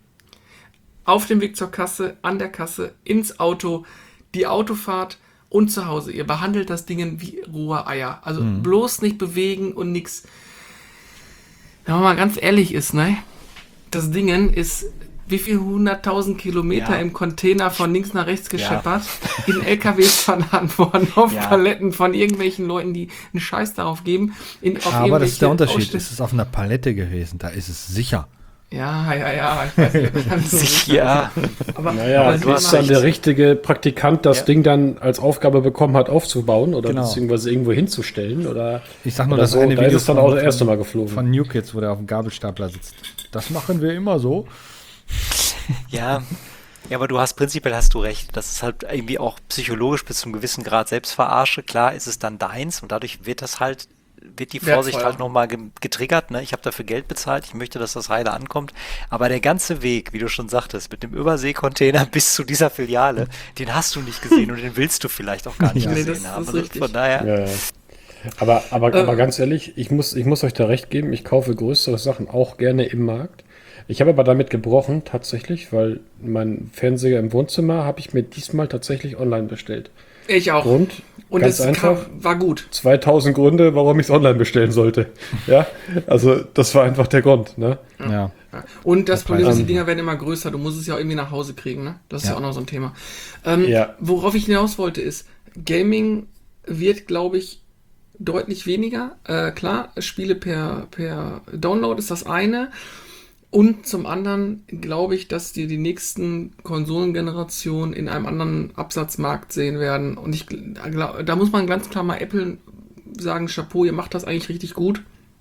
[SPEAKER 3] Auf dem Weg zur Kasse, an der Kasse, ins Auto, die Autofahrt und zu Hause. Ihr behandelt das Ding wie rohe Eier. Also bloß nicht bewegen und nichts. Wenn man mal ganz ehrlich ist, ne? Das Ding ist wie viel hunderttausend Kilometer
[SPEAKER 5] Ja.
[SPEAKER 3] im Container von links nach rechts gescheppert, in L K Ws verladen worden, auf
[SPEAKER 5] Ja.
[SPEAKER 3] Paletten von irgendwelchen Leuten, die einen Scheiß darauf geben. In, auf
[SPEAKER 4] Aber das ist der
[SPEAKER 3] irgendwelche
[SPEAKER 4] Unterschied.
[SPEAKER 3] Ausschnitt-
[SPEAKER 4] Es ist auf einer Palette gewesen, da ist es sicher.
[SPEAKER 3] Ja, ja, ja, ich weiß nicht. ganz so sicher.
[SPEAKER 5] Ja,
[SPEAKER 3] Aber,
[SPEAKER 6] Naja,
[SPEAKER 3] aber
[SPEAKER 6] du
[SPEAKER 3] es
[SPEAKER 6] hast
[SPEAKER 3] ist
[SPEAKER 6] dann
[SPEAKER 3] immer-
[SPEAKER 6] der richtige Praktikant das
[SPEAKER 5] Ja.
[SPEAKER 6] Ding dann als Aufgabe bekommen hat, aufzubauen oder
[SPEAKER 4] Genau.
[SPEAKER 6] beziehungsweise irgendwo hinzustellen oder
[SPEAKER 4] Ich sag nur
[SPEAKER 6] oder
[SPEAKER 4] das
[SPEAKER 6] so.
[SPEAKER 4] eine
[SPEAKER 6] Da
[SPEAKER 4] Video
[SPEAKER 6] ist es dann
[SPEAKER 4] von-
[SPEAKER 6] auch das erste Mal geflogen.
[SPEAKER 4] Von New Kids, wo der auf dem Gabelstapler sitzt. Das machen wir immer so.
[SPEAKER 5] ja. Ja, aber du hast prinzipiell hast du recht. Das ist halt irgendwie auch psychologisch bis zum gewissen Grad Selbstverarsche. Klar ist es dann deins und dadurch wird das halt, wird die Vorsicht
[SPEAKER 3] Wertvoller.
[SPEAKER 5] halt nochmal ge getriggert. Ne? Ich habe dafür Geld bezahlt, ich möchte, dass das heile ankommt. Aber der ganze Weg, wie du schon sagtest, mit dem Überseekontainer bis zu dieser Filiale, den hast du nicht gesehen und den willst du vielleicht auch gar nicht
[SPEAKER 3] Ja. Nee,
[SPEAKER 5] gesehen
[SPEAKER 3] das- das
[SPEAKER 5] haben.
[SPEAKER 3] ist
[SPEAKER 5] Also
[SPEAKER 3] richtig.
[SPEAKER 5] von daher,
[SPEAKER 6] Ja, ja. Aber, aber,
[SPEAKER 3] Äh.
[SPEAKER 6] aber ganz ehrlich, ich muss, ich muss euch da recht geben, ich kaufe größere Sachen auch gerne im Markt. Ich habe aber damit gebrochen, tatsächlich, weil mein Fernseher im Wohnzimmer habe ich mir diesmal tatsächlich online bestellt.
[SPEAKER 3] Ich auch.
[SPEAKER 6] Grund?
[SPEAKER 3] Und
[SPEAKER 6] ganz
[SPEAKER 3] es
[SPEAKER 6] einfach.
[SPEAKER 3] kam, war gut.
[SPEAKER 6] zweitausend Gründe, warum ich es online bestellen sollte. Ja, also das war einfach der Grund. Ne?
[SPEAKER 4] Ja.
[SPEAKER 3] Ja. Und das
[SPEAKER 4] Der
[SPEAKER 3] Problem
[SPEAKER 4] Preis.
[SPEAKER 3] ist, die Dinger werden immer größer. Du musst es ja auch irgendwie nach Hause kriegen. Ne? Das ist ja.
[SPEAKER 4] Ja.
[SPEAKER 3] auch noch so ein Thema. Ähm,
[SPEAKER 6] Ja.
[SPEAKER 3] Worauf ich hinaus wollte ist, Gaming wird, glaube ich, deutlich weniger. Äh, klar, Spiele per, per Download ist das eine. Und zum anderen glaube ich, dass die die nächsten Konsolengenerationen in einem anderen Absatzmarkt sehen werden. Und ich glaub, da muss man ganz klar mal Apple sagen, Chapeau, ihr macht das eigentlich richtig gut.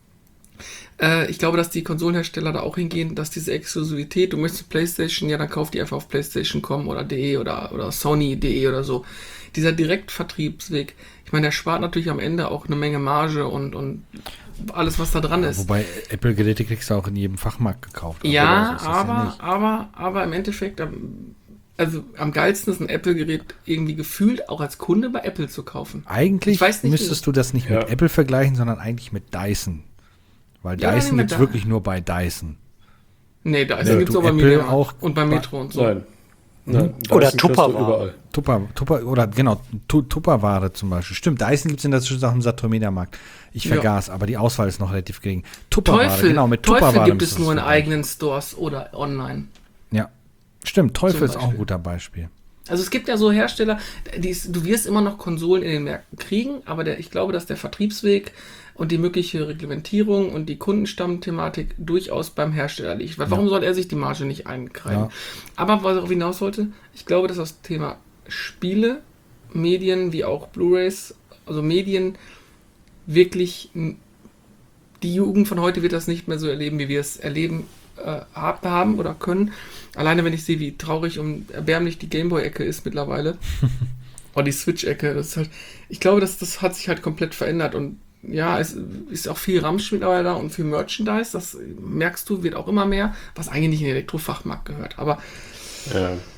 [SPEAKER 3] Äh, ich glaube, dass die Konsolenhersteller da auch hingehen, dass diese Exklusivität, du möchtest PlayStation, ja, dann kauf die einfach auf PlayStation Punkt com oder de oder, oder Sony Punkt de oder so. Dieser Direktvertriebsweg, ich meine, der spart natürlich am Ende auch eine Menge Marge und, und alles, was da dran ist.
[SPEAKER 4] Wobei Apple-Geräte kriegst du auch in jedem Fachmarkt gekauft. Also
[SPEAKER 3] Ja,
[SPEAKER 4] so ist das
[SPEAKER 3] aber,
[SPEAKER 4] ja nicht.
[SPEAKER 3] aber, aber im Endeffekt, am- also am geilsten ist ein Apple-Gerät irgendwie gefühlt auch als Kunde bei Apple zu kaufen.
[SPEAKER 4] Eigentlich
[SPEAKER 3] Ich weiß nicht,
[SPEAKER 4] müsstest du das nicht
[SPEAKER 6] Ja.
[SPEAKER 4] mit Apple vergleichen, sondern eigentlich mit Dyson. Weil
[SPEAKER 3] Ja,
[SPEAKER 4] Dyson
[SPEAKER 3] mit
[SPEAKER 4] gibt es
[SPEAKER 3] Dy-
[SPEAKER 4] wirklich nur bei Dyson.
[SPEAKER 3] Nee, da
[SPEAKER 4] Ja,
[SPEAKER 3] gibt es
[SPEAKER 4] du
[SPEAKER 3] auch bei
[SPEAKER 4] Apple
[SPEAKER 3] Mediamarkt
[SPEAKER 4] auch
[SPEAKER 3] und bei
[SPEAKER 4] bei-
[SPEAKER 3] Metro und so.
[SPEAKER 6] Nein. Nein,
[SPEAKER 5] Oder
[SPEAKER 6] Dyson kriegst du
[SPEAKER 5] Tupperware.
[SPEAKER 6] überall.
[SPEAKER 4] Tupper, Tupper, oder genau, Tu- Tupperware zum Beispiel. Stimmt, Dyson gibt es in der Zwischenzeit auch im Saturn-Media-Markt. Ich
[SPEAKER 3] Ja.
[SPEAKER 4] vergaß, aber die Auswahl ist noch relativ gering. Tupperware,
[SPEAKER 3] Teufel,
[SPEAKER 4] genau, mit
[SPEAKER 3] Teufel
[SPEAKER 4] Tupperware
[SPEAKER 3] gibt
[SPEAKER 4] müsstest
[SPEAKER 3] es
[SPEAKER 4] du
[SPEAKER 3] nur in
[SPEAKER 4] das vergleichen.
[SPEAKER 3] eigenen Stores oder online.
[SPEAKER 4] Ja, stimmt, Teufel
[SPEAKER 3] Zum
[SPEAKER 4] ist auch ein
[SPEAKER 3] Beispiel.
[SPEAKER 4] guter Beispiel.
[SPEAKER 3] Also es gibt ja so Hersteller, die ist, du wirst immer noch Konsolen in den Märkten kriegen, aber der, ich glaube, dass der Vertriebsweg und die mögliche Reglementierung und die Kundenstammthematik durchaus beim Hersteller liegt. Weil warum soll er sich die Marge nicht einkreiden?
[SPEAKER 4] Ja.
[SPEAKER 3] Aber was ich darauf hinaus wollte, ich glaube, dass das Thema Spiele, Medien wie auch Blu-rays, also Medien wirklich, n- die Jugend von heute wird das nicht mehr so erleben, wie wir es erleben äh, hab- haben oder können. Alleine wenn ich sehe, wie traurig und erbärmlich die Gameboy-Ecke ist mittlerweile. Oder die Switch-Ecke. Das ist halt, ich glaube, dass das hat sich halt komplett verändert. Und ja, es ist auch viel Ramsch mittlerweile da und viel Merchandise. Das merkst du, wird auch immer mehr, was eigentlich nicht in den Elektrofachmarkt gehört. Aber
[SPEAKER 6] Ja.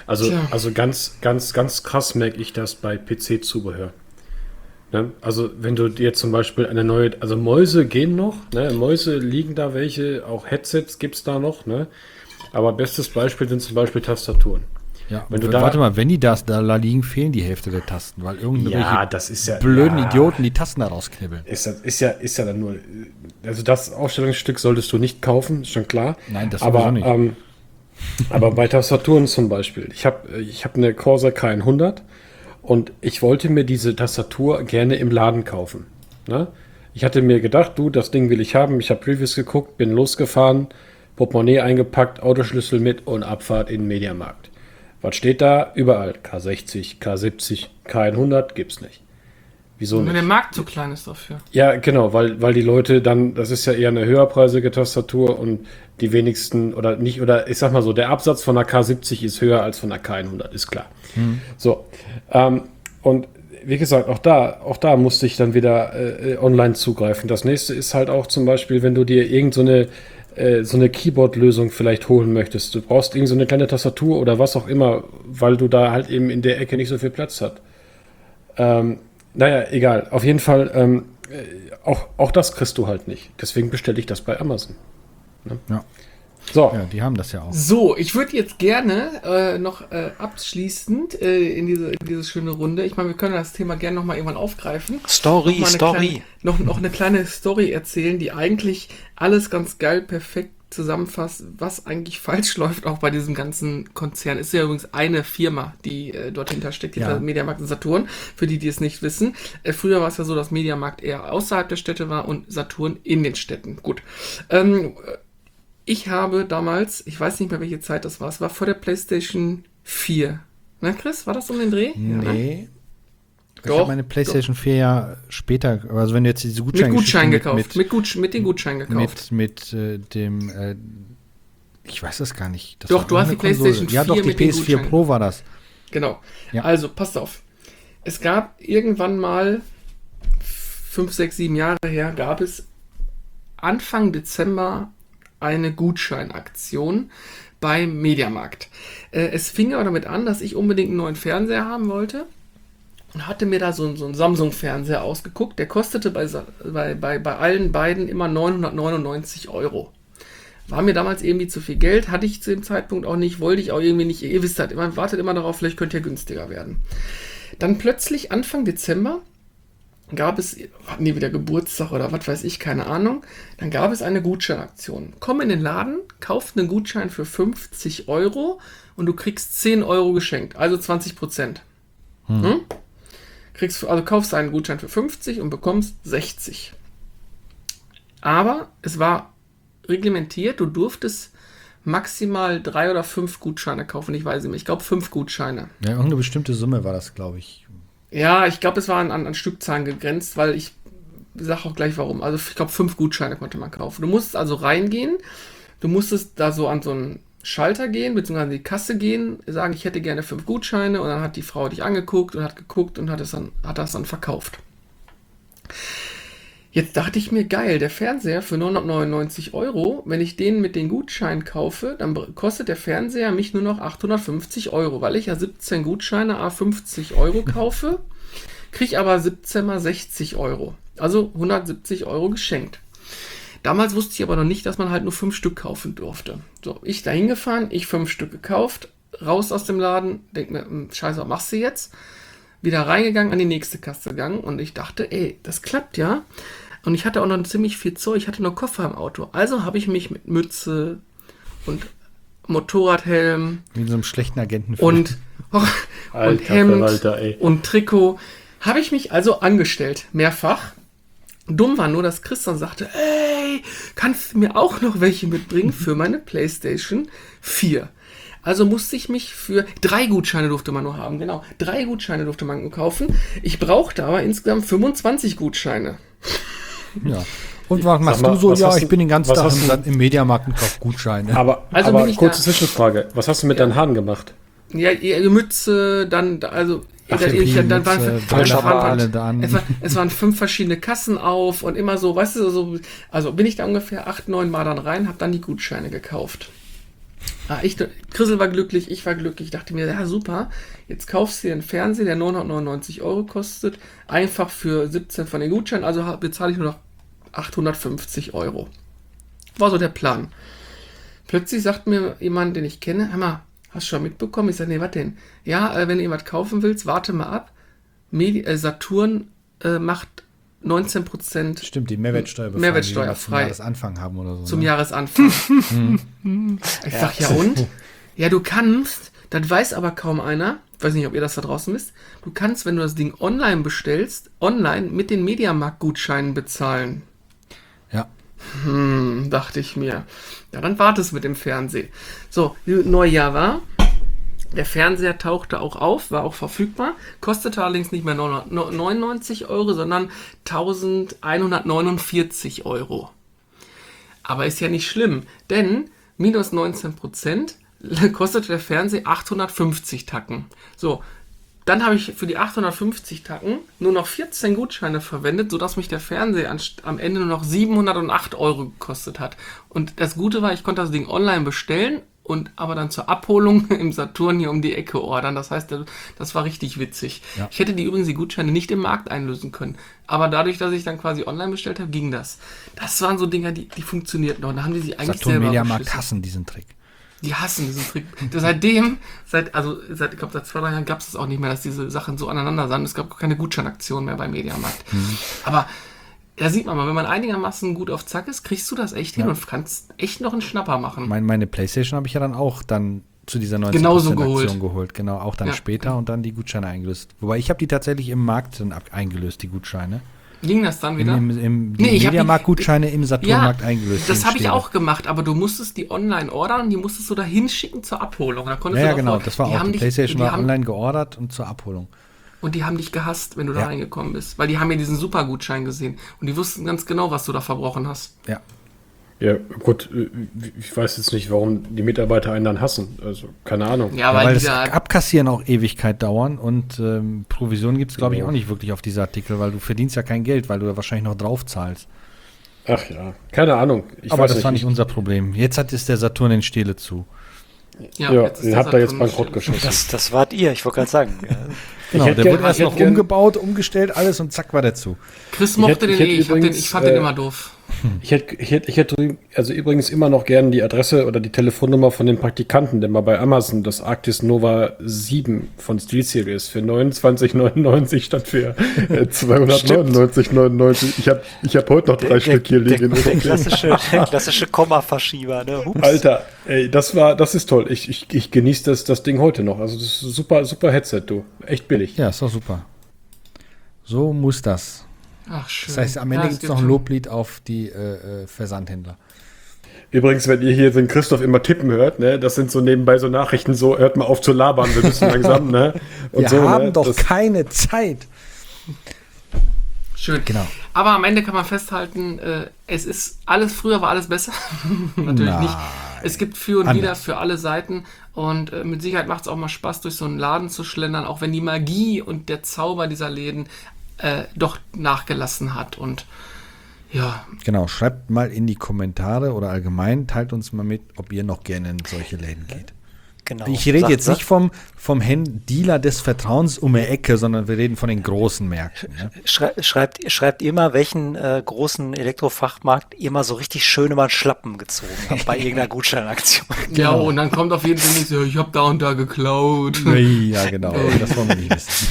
[SPEAKER 6] Also,
[SPEAKER 3] Tja.
[SPEAKER 6] also ganz, ganz, ganz krass merke ich das bei P C-Zubehör. Ne? Also wenn du dir zum Beispiel eine neue, also Mäuse gehen noch, ne? Mäuse liegen da welche, auch Headsets gibt es da noch, ne? Aber bestes Beispiel sind zum Beispiel Tastaturen.
[SPEAKER 4] Ja,
[SPEAKER 6] Wenn du
[SPEAKER 4] w-
[SPEAKER 6] da-
[SPEAKER 4] warte mal, wenn die das da liegen, fehlen die Hälfte der Tasten, weil irgendwelche
[SPEAKER 6] Ja, das ist ja
[SPEAKER 4] blöden
[SPEAKER 6] ja,
[SPEAKER 4] Idioten die Tasten da rausknibbeln.
[SPEAKER 6] Ist, das, ist ja, ist ja dann nur, also das Ausstellungsstück solltest du nicht kaufen, ist schon klar.
[SPEAKER 4] Nein, das
[SPEAKER 6] aber,
[SPEAKER 4] sowieso nicht.
[SPEAKER 6] Ähm, aber bei Tastaturen zum Beispiel, ich habe ich hab eine Corsair K hundert und ich wollte mir diese Tastatur gerne im Laden kaufen. Ne? Ich hatte mir gedacht, du, das Ding will ich haben. Ich habe Reviews geguckt, bin losgefahren, Portemonnaie eingepackt, Autoschlüssel mit und Abfahrt in den Mediamarkt. Was steht da? Überall. K sechzig, K siebzig, K hundert gibt's nicht. Wieso
[SPEAKER 3] Wenn
[SPEAKER 6] nicht?
[SPEAKER 3] der Markt zu klein ist dafür.
[SPEAKER 6] Ja, genau, weil, weil die Leute dann, das ist ja eher eine höherpreisige Tastatur und die wenigsten oder nicht, oder ich sag mal so, der Absatz von einer K siebzig ist höher als von einer K hundert, ist klar. So, ähm, und wie gesagt, auch da, auch da musste ich dann wieder äh, online zugreifen. Das nächste ist halt auch zum Beispiel, wenn du dir irgend so eine, äh, so eine Keyboard-Lösung vielleicht holen möchtest. Du brauchst irgend so eine kleine Tastatur oder was auch immer, weil du da halt eben in der Ecke nicht so viel Platz hast. Ähm, Naja, egal. Auf jeden Fall, ähm, äh, auch, auch das kriegst du halt nicht. Deswegen bestelle ich das bei Amazon. Ne?
[SPEAKER 4] Ja.
[SPEAKER 6] So,
[SPEAKER 4] Ja, die haben das ja auch.
[SPEAKER 3] So, ich würde jetzt gerne äh, noch äh, abschließend äh, in, diese, in diese schöne Runde, ich meine, wir können das Thema gerne nochmal irgendwann aufgreifen.
[SPEAKER 5] Story,
[SPEAKER 3] Noch mal eine
[SPEAKER 5] Story.
[SPEAKER 3] Kleine, noch, noch eine kleine Story erzählen, die eigentlich alles ganz geil, perfekt zusammenfasst, was eigentlich falsch läuft, auch bei diesem ganzen Konzern. Ist ja übrigens eine Firma, die äh, dort hinter steckt, hinter
[SPEAKER 4] Ja.
[SPEAKER 3] Mediamarkt und Saturn, für die, die es nicht wissen. Äh, früher war es ja so, dass Mediamarkt eher außerhalb der Städte war und Saturn in den Städten. Gut. Ähm, ich habe damals, ich weiß nicht mehr, welche Zeit das war, es war vor der PlayStation vier. Na, Chris, war das um den Dreh? Ja, ne?
[SPEAKER 4] Nee. Ich
[SPEAKER 3] Doch,
[SPEAKER 4] habe meine PlayStation vier ja später, also wenn du jetzt diese
[SPEAKER 3] Mit
[SPEAKER 4] Gutschein
[SPEAKER 3] Gutschein gekauft.
[SPEAKER 4] mit,
[SPEAKER 3] Mit, Gutsch mit den Gutschein gekauft.
[SPEAKER 4] mit, mit äh, dem, äh, ich weiß das gar nicht. Das
[SPEAKER 3] Doch,
[SPEAKER 4] war
[SPEAKER 3] du hast
[SPEAKER 4] eine
[SPEAKER 3] die PlayStation
[SPEAKER 4] Ja, doch,
[SPEAKER 3] vier
[SPEAKER 4] die
[SPEAKER 3] mit den
[SPEAKER 4] P S vier
[SPEAKER 3] Gutscheinen.
[SPEAKER 4] Pro war das.
[SPEAKER 3] Genau.
[SPEAKER 4] Ja.
[SPEAKER 3] Also, passt auf. Es gab irgendwann mal, fünf, sechs, sieben Jahre her, gab es Anfang Dezember eine Gutscheinaktion beim Mediamarkt. Äh, es fing aber damit an, dass ich unbedingt einen neuen Fernseher haben wollte und hatte mir da so, so einen Samsung-Fernseher ausgeguckt. Der kostete bei, Sa- bei, bei, bei allen beiden immer neunhundertneunundneunzig Euro. War mir damals irgendwie zu viel Geld, hatte ich zu dem Zeitpunkt auch nicht, wollte ich auch irgendwie nicht. Ihr wisst halt, man wartet immer darauf, vielleicht könnte ja günstiger werden. Dann plötzlich Anfang Dezember gab es, hatten die wieder Geburtstag oder was weiß ich, keine Ahnung, dann gab es eine Gutscheinaktion. Komm in den Laden, kauf einen Gutschein für fünfzig Euro und du kriegst zehn Euro geschenkt, also zwanzig Prozent. Hm. Kriegst, also kaufst einen Gutschein für fünfzig und bekommst sechzig. Aber es war reglementiert, du durftest maximal drei oder fünf Gutscheine kaufen, ich weiß nicht mehr, ich glaube fünf Gutscheine.
[SPEAKER 4] Ja, irgendeine bestimmte Summe war das, glaube ich.
[SPEAKER 3] Ja, ich glaube, es war an, an, an Stückzahlen gegrenzt, weil ich sage auch gleich warum. Also ich glaube, fünf Gutscheine konnte man kaufen. Du musstest also reingehen, du musstest da so an so einen Schalter gehen, beziehungsweise an die Kasse gehen, sagen, ich hätte gerne fünf Gutscheine und dann hat die Frau dich angeguckt und hat geguckt und hat, es dann, hat das dann verkauft. Jetzt dachte ich mir, geil, der Fernseher für neunhundertneunundneunzig Euro, wenn ich den mit den Gutscheinen kaufe, dann kostet der Fernseher mich nur noch achthundertfünfzig Euro, weil ich ja siebzehn Gutscheine à fünfzig Euro kaufe, kriege aber siebzehn mal sechzig Euro. Also hundertsiebzig Euro geschenkt. Damals wusste ich aber noch nicht, dass man halt nur fünf Stück kaufen durfte. So, ich da hingefahren, ich fünf Stück gekauft, raus aus dem Laden, denk mir, hm, scheiße, was machst du jetzt? Wieder reingegangen, an die nächste Kasse gegangen und ich dachte, ey, das klappt ja. Und ich hatte auch noch ziemlich viel Zeug, ich hatte noch Koffer im Auto. Also habe ich mich mit Mütze und Motorradhelm
[SPEAKER 4] Wie in so einem schlechten Agenten.
[SPEAKER 3] und, und
[SPEAKER 6] Alter
[SPEAKER 3] Hemd
[SPEAKER 6] Verwalter, ey.
[SPEAKER 3] und Trikot, habe ich mich also angestellt, mehrfach. Dumm war nur, dass Christian sagte, ey, kannst du mir auch noch welche mitbringen für meine PlayStation vier? Also musste ich mich für drei Gutscheine durfte man nur haben, genau. Drei Gutscheine durfte man nur kaufen. Ich brauchte aber insgesamt fünfundzwanzig Gutscheine.
[SPEAKER 4] Ja. Und was machst
[SPEAKER 6] mal,
[SPEAKER 4] du so?
[SPEAKER 6] was
[SPEAKER 4] Ja,
[SPEAKER 6] hast
[SPEAKER 4] ich
[SPEAKER 6] du-
[SPEAKER 4] bin den ganzen
[SPEAKER 6] was
[SPEAKER 4] Tag
[SPEAKER 6] hast
[SPEAKER 4] im,
[SPEAKER 6] du-
[SPEAKER 4] im Mediamarkt und kauf Gutscheine.
[SPEAKER 6] Aber,
[SPEAKER 3] Also
[SPEAKER 6] aber
[SPEAKER 3] bin ich
[SPEAKER 6] kurze
[SPEAKER 3] da-
[SPEAKER 6] Zwischenfrage. Was hast du mit
[SPEAKER 3] Ja.
[SPEAKER 6] deinen Haaren gemacht?
[SPEAKER 3] Ja, ihre Mütze, dann, also,
[SPEAKER 4] Ach,
[SPEAKER 3] dann,
[SPEAKER 4] die
[SPEAKER 3] ich, dann waren,
[SPEAKER 4] Mütze,
[SPEAKER 3] fünf-
[SPEAKER 4] Brille,
[SPEAKER 3] es, waren,
[SPEAKER 4] alle da an.
[SPEAKER 3] es, war, es waren fünf verschiedene Kassen auf und immer so, weißt du, so, also bin ich da ungefähr acht, neun Mal dann rein, habe dann die Gutscheine gekauft. Ah, ich, Chrisel war glücklich, ich war glücklich. Ich dachte mir, ja super, jetzt kaufst du dir einen Fernseher, der neunhundertneunundneunzig Euro kostet, einfach für siebzehn von den Gutscheinen, also ha- bezahle ich nur noch achthundertfünfzig Euro. War so der Plan. Plötzlich sagt mir jemand, den ich kenne, hör mal, hast du schon mitbekommen? Ich sage, nee, was denn? Ja, äh, wenn du irgendwas kaufen willst, warte mal ab. Medi- äh, Saturn äh, macht neunzehn Prozent
[SPEAKER 4] Stimmt, die Mehrwertsteuer befreien,
[SPEAKER 3] Mehrwertsteuer
[SPEAKER 4] die wir zum
[SPEAKER 3] frei.
[SPEAKER 4] Jahresanfang haben oder so.
[SPEAKER 3] Zum
[SPEAKER 4] ne?
[SPEAKER 3] Jahresanfang. Ich sag, ja und? Ja, du kannst, das weiß aber kaum einer, ich weiß nicht, ob ihr das da draußen wisst, du kannst, wenn du das Ding online bestellst, online mit den Mediamarkt-Gutscheinen bezahlen.
[SPEAKER 4] Ja.
[SPEAKER 3] Hm, dachte ich mir. Ja, dann wartest mit dem Fernsehen. So, Neujahr war. Der Fernseher tauchte auch auf, war auch verfügbar, kostete allerdings nicht mehr neunundneunzig Euro, sondern elfhundertneunundvierzig Euro. Aber ist ja nicht schlimm, denn minus neunzehn Prozent kostete der Fernseher achthundertfünfzig Tacken. So, dann habe ich für die achthundertfünfzig Tacken nur noch vierzehn Gutscheine verwendet, sodass mich der Fernseher anst- am Ende nur noch siebenhundertacht Euro gekostet hat. Und das Gute war, ich konnte das Ding online bestellen und aber dann zur Abholung im Saturn hier um die Ecke ordern. Das heißt, das war richtig witzig.
[SPEAKER 4] Ja.
[SPEAKER 3] Ich hätte die übrigens die Gutscheine nicht im Markt einlösen können. Aber dadurch, dass ich dann quasi online bestellt habe, ging das. Das waren so Dinger, die, die funktionierten noch. Da haben die sich eigentlich
[SPEAKER 4] Saturn
[SPEAKER 3] selber
[SPEAKER 4] Mediamarkt
[SPEAKER 3] beschissen.
[SPEAKER 4] hassen diesen Trick.
[SPEAKER 3] Die hassen diesen Trick. Seitdem, seit, also seit, ich glaube, seit zwei, drei Jahren gab es das auch nicht mehr, dass diese Sachen so aneinander sind. Es gab keine Gutscheinaktion mehr beim Mediamarkt.
[SPEAKER 4] Mhm.
[SPEAKER 3] Aber da sieht man mal, wenn man einigermaßen gut auf Zack ist, kriegst du das echt hin
[SPEAKER 4] Ja.
[SPEAKER 3] und kannst echt noch einen Schnapper machen.
[SPEAKER 4] Mein, meine Playstation habe ich ja dann auch dann zu dieser neunzig
[SPEAKER 3] Genauso
[SPEAKER 4] Prozent Aktion
[SPEAKER 3] geholt.
[SPEAKER 4] geholt. Genau, auch dann
[SPEAKER 3] Ja.
[SPEAKER 4] später und dann die Gutscheine eingelöst. Wobei ich habe die tatsächlich im Markt dann ab eingelöst, die Gutscheine.
[SPEAKER 3] Ging das dann
[SPEAKER 4] Im,
[SPEAKER 3] wieder?
[SPEAKER 4] im, im, die
[SPEAKER 3] Nee, ich hab die-
[SPEAKER 4] Mediamarkt-Gutscheine im
[SPEAKER 3] Ja,
[SPEAKER 4] Saturnmarkt eingelöst.
[SPEAKER 3] das
[SPEAKER 4] die
[SPEAKER 3] habe ich
[SPEAKER 4] stehen.
[SPEAKER 3] auch gemacht, aber du musstest die online ordern und die musstest du da hinschicken zur Abholung. Da konntest
[SPEAKER 4] Ja, ja,
[SPEAKER 3] du
[SPEAKER 4] genau,
[SPEAKER 3] davor-
[SPEAKER 4] das war
[SPEAKER 3] die
[SPEAKER 4] auch.
[SPEAKER 3] haben
[SPEAKER 4] Die
[SPEAKER 3] dich-
[SPEAKER 4] Playstation
[SPEAKER 3] die
[SPEAKER 4] war
[SPEAKER 3] haben,
[SPEAKER 4] online geordert und zur Abholung.
[SPEAKER 3] Und die haben dich gehasst, wenn du da
[SPEAKER 4] Ja.
[SPEAKER 3] reingekommen bist. Weil die haben ja diesen Supergutschein gesehen. Und die wussten ganz genau, was du da verbrochen hast.
[SPEAKER 4] Ja.
[SPEAKER 6] Ja, gut, äh, ich weiß jetzt nicht, warum die Mitarbeiter einen dann hassen. Also, keine Ahnung.
[SPEAKER 3] Ja,
[SPEAKER 4] Ja,
[SPEAKER 3] weil,
[SPEAKER 4] weil
[SPEAKER 3] die
[SPEAKER 4] das
[SPEAKER 3] da,
[SPEAKER 4] Abkassieren auch Ewigkeit dauern und ähm, Provision gibt es, glaube ich,
[SPEAKER 6] Ja.
[SPEAKER 4] auch nicht wirklich auf diese Artikel, weil du verdienst ja kein Geld, weil du da wahrscheinlich noch drauf zahlst.
[SPEAKER 6] Ach ja, keine Ahnung. Ich
[SPEAKER 4] Aber
[SPEAKER 6] weiß
[SPEAKER 4] das war nicht
[SPEAKER 6] ich-
[SPEAKER 4] unser Problem. Jetzt hat es der Saturn in Stele zu.
[SPEAKER 6] Ja,
[SPEAKER 3] jetzt ist
[SPEAKER 6] den
[SPEAKER 3] der
[SPEAKER 6] habt ihr jetzt
[SPEAKER 3] Saturn
[SPEAKER 6] bankrott
[SPEAKER 3] still.
[SPEAKER 6] geschossen.
[SPEAKER 5] Das, das wart ihr, ich wollte gerade sagen. Ja.
[SPEAKER 4] Genau,
[SPEAKER 6] hätte
[SPEAKER 4] der
[SPEAKER 6] gern-
[SPEAKER 4] wurde erst
[SPEAKER 6] ich hätte
[SPEAKER 4] noch
[SPEAKER 6] gern-
[SPEAKER 4] umgebaut, umgestellt, alles und zack war der zu.
[SPEAKER 3] Chris mochte
[SPEAKER 6] hätte-
[SPEAKER 3] den
[SPEAKER 6] ich
[SPEAKER 3] eh.
[SPEAKER 6] hätte
[SPEAKER 3] Ich, hab den,
[SPEAKER 6] übrigens,
[SPEAKER 3] ich fand den
[SPEAKER 6] äh,
[SPEAKER 3] immer doof.
[SPEAKER 6] Ich hätte, ich, hätte, ich hätte also übrigens immer noch gern die Adresse oder die Telefonnummer von dem Praktikanten, der mal bei Amazon das Arctis Nova sieben von SteelSeries für neunundzwanzig neunundneunzig statt für äh, zweihundertneunundneunzig neunundneunzig. Ich habe ich hab heute noch drei Stück hier liegen.
[SPEAKER 5] Der, der klassische, der klassische Kommaverschieber, ne? Hups.
[SPEAKER 6] Alter, ey, das war, das ist toll. Ich, ich, ich genieße das, das Ding heute noch. Also das ist ein super, super Headset, du. Echt billig.
[SPEAKER 4] Ja, ist doch super. So muss das.
[SPEAKER 3] Ach, schön.
[SPEAKER 4] Das heißt, am
[SPEAKER 3] Ja,
[SPEAKER 4] Ende
[SPEAKER 3] es
[SPEAKER 4] gibt es noch ein
[SPEAKER 3] schon-
[SPEAKER 4] Loblied auf die äh, äh, Versandhändler.
[SPEAKER 6] Übrigens, wenn ihr hier den Christoph immer tippen hört, ne, das sind so nebenbei so Nachrichten, so hört mal auf zu labern, wir müssen langsam, ne? Und
[SPEAKER 4] Wir
[SPEAKER 6] so,
[SPEAKER 4] haben
[SPEAKER 6] ne?
[SPEAKER 4] doch
[SPEAKER 6] das,
[SPEAKER 4] keine Zeit.
[SPEAKER 3] Schön.
[SPEAKER 4] Genau.
[SPEAKER 3] Aber am Ende kann man festhalten, äh, es ist alles, früher war alles besser. Natürlich
[SPEAKER 4] Nein.
[SPEAKER 3] nicht. Es gibt für und
[SPEAKER 4] Anders.
[SPEAKER 3] wieder für alle Seiten. Und äh, mit Sicherheit macht es auch mal Spaß, durch so einen Laden zu schlendern, auch wenn die Magie und der Zauber dieser Läden äh, doch nachgelassen hat. Und ja,
[SPEAKER 4] Genau, schreibt mal in die Kommentare oder allgemein, teilt uns mal mit, ob ihr noch gerne in solche Läden geht.
[SPEAKER 5] Genau.
[SPEAKER 4] Ich rede
[SPEAKER 5] Sagt-
[SPEAKER 4] jetzt nicht
[SPEAKER 5] sagt-
[SPEAKER 4] vom, vom Händ- Dealer des Vertrauens um die Ecke, sondern wir reden von den großen Märkten. Ne?
[SPEAKER 5] Schrei schreibt, schreibt ihr mal, welchen äh, großen Elektrofachmarkt ihr mal so richtig schön über den Schlappen gezogen habt bei irgendeiner Gutscheinaktion.
[SPEAKER 3] ja, und dann kommt auf jeden Fall nicht so, ich hab da und da geklaut.
[SPEAKER 4] Ja, genau, das wollen wir nicht wissen.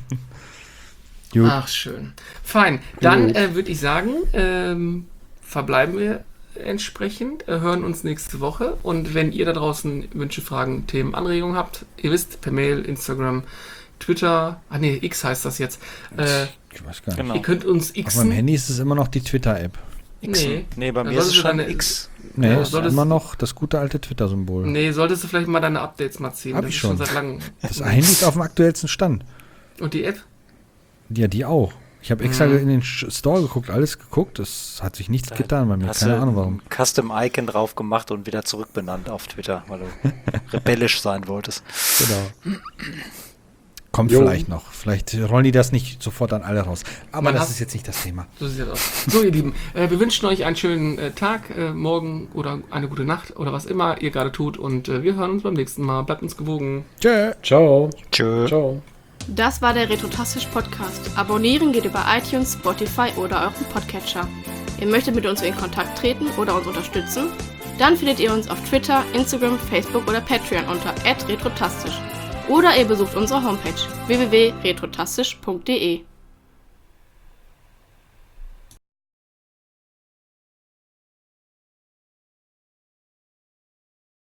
[SPEAKER 4] Gut.
[SPEAKER 3] Ach, schön. Fein. Dann äh, würde ich sagen, ähm, verbleiben wir entsprechend, äh, hören uns nächste Woche. Und wenn ihr da draußen Wünsche, Fragen, Themen, Anregungen habt, ihr wisst, per Mail, Instagram, Twitter, ah nee, X heißt das jetzt. Äh,
[SPEAKER 4] Ich weiß gar nicht.
[SPEAKER 5] Genau.
[SPEAKER 3] Ihr könnt uns
[SPEAKER 4] Auf meinem
[SPEAKER 3] xen.
[SPEAKER 4] Handy ist es immer noch die Twitter-App.
[SPEAKER 5] X.
[SPEAKER 3] Nee.
[SPEAKER 5] Nee, bei
[SPEAKER 3] Da
[SPEAKER 5] mir ist es
[SPEAKER 3] solltest du
[SPEAKER 5] schon
[SPEAKER 3] deine-
[SPEAKER 5] X.
[SPEAKER 4] Nee,
[SPEAKER 3] Ja,
[SPEAKER 4] ist
[SPEAKER 3] soll das-
[SPEAKER 4] immer noch das gute alte Twitter-Symbol.
[SPEAKER 3] Nee, solltest du vielleicht mal deine Updates mal ziehen.
[SPEAKER 4] Hab
[SPEAKER 3] das
[SPEAKER 4] ich
[SPEAKER 3] ist schon
[SPEAKER 4] schon.
[SPEAKER 3] seit langem.
[SPEAKER 4] Das Handy ist auf dem aktuellsten Stand.
[SPEAKER 3] Und die App?
[SPEAKER 4] Ja, die auch. Ich habe extra in den Sch- Store geguckt, alles geguckt. Es hat sich nichts getan bei mir.
[SPEAKER 5] Hast
[SPEAKER 4] Keine
[SPEAKER 5] du
[SPEAKER 4] Ahnung warum.
[SPEAKER 5] ein Custom-Icon drauf gemacht und wieder zurückbenannt auf Twitter, weil du rebellisch sein wolltest.
[SPEAKER 4] Genau. Kommt
[SPEAKER 6] Jo.
[SPEAKER 4] vielleicht noch. Vielleicht rollen die das nicht sofort an alle raus. Aber
[SPEAKER 3] Man
[SPEAKER 4] das
[SPEAKER 3] hat-
[SPEAKER 4] ist jetzt nicht das Thema.
[SPEAKER 3] So sieht das aus. So, ihr Lieben, äh, wir wünschen euch einen schönen äh, Tag, äh, morgen oder eine gute Nacht oder was immer ihr gerade tut. Und äh, wir hören uns beim nächsten Mal. Bleibt uns gewogen.
[SPEAKER 4] Tschö.
[SPEAKER 6] Ciao.
[SPEAKER 5] Tschö.
[SPEAKER 6] Ciao.
[SPEAKER 7] Das war der Retrotastisch Podcast. Abonnieren geht über iTunes, Spotify oder euren Podcatcher. Ihr möchtet mit uns in Kontakt treten oder uns unterstützen? Dann findet ihr uns auf Twitter, Instagram, Facebook oder Patreon unter at retrotastisch. Oder ihr besucht unsere Homepage w w w punkt retrotastisch punkt d e.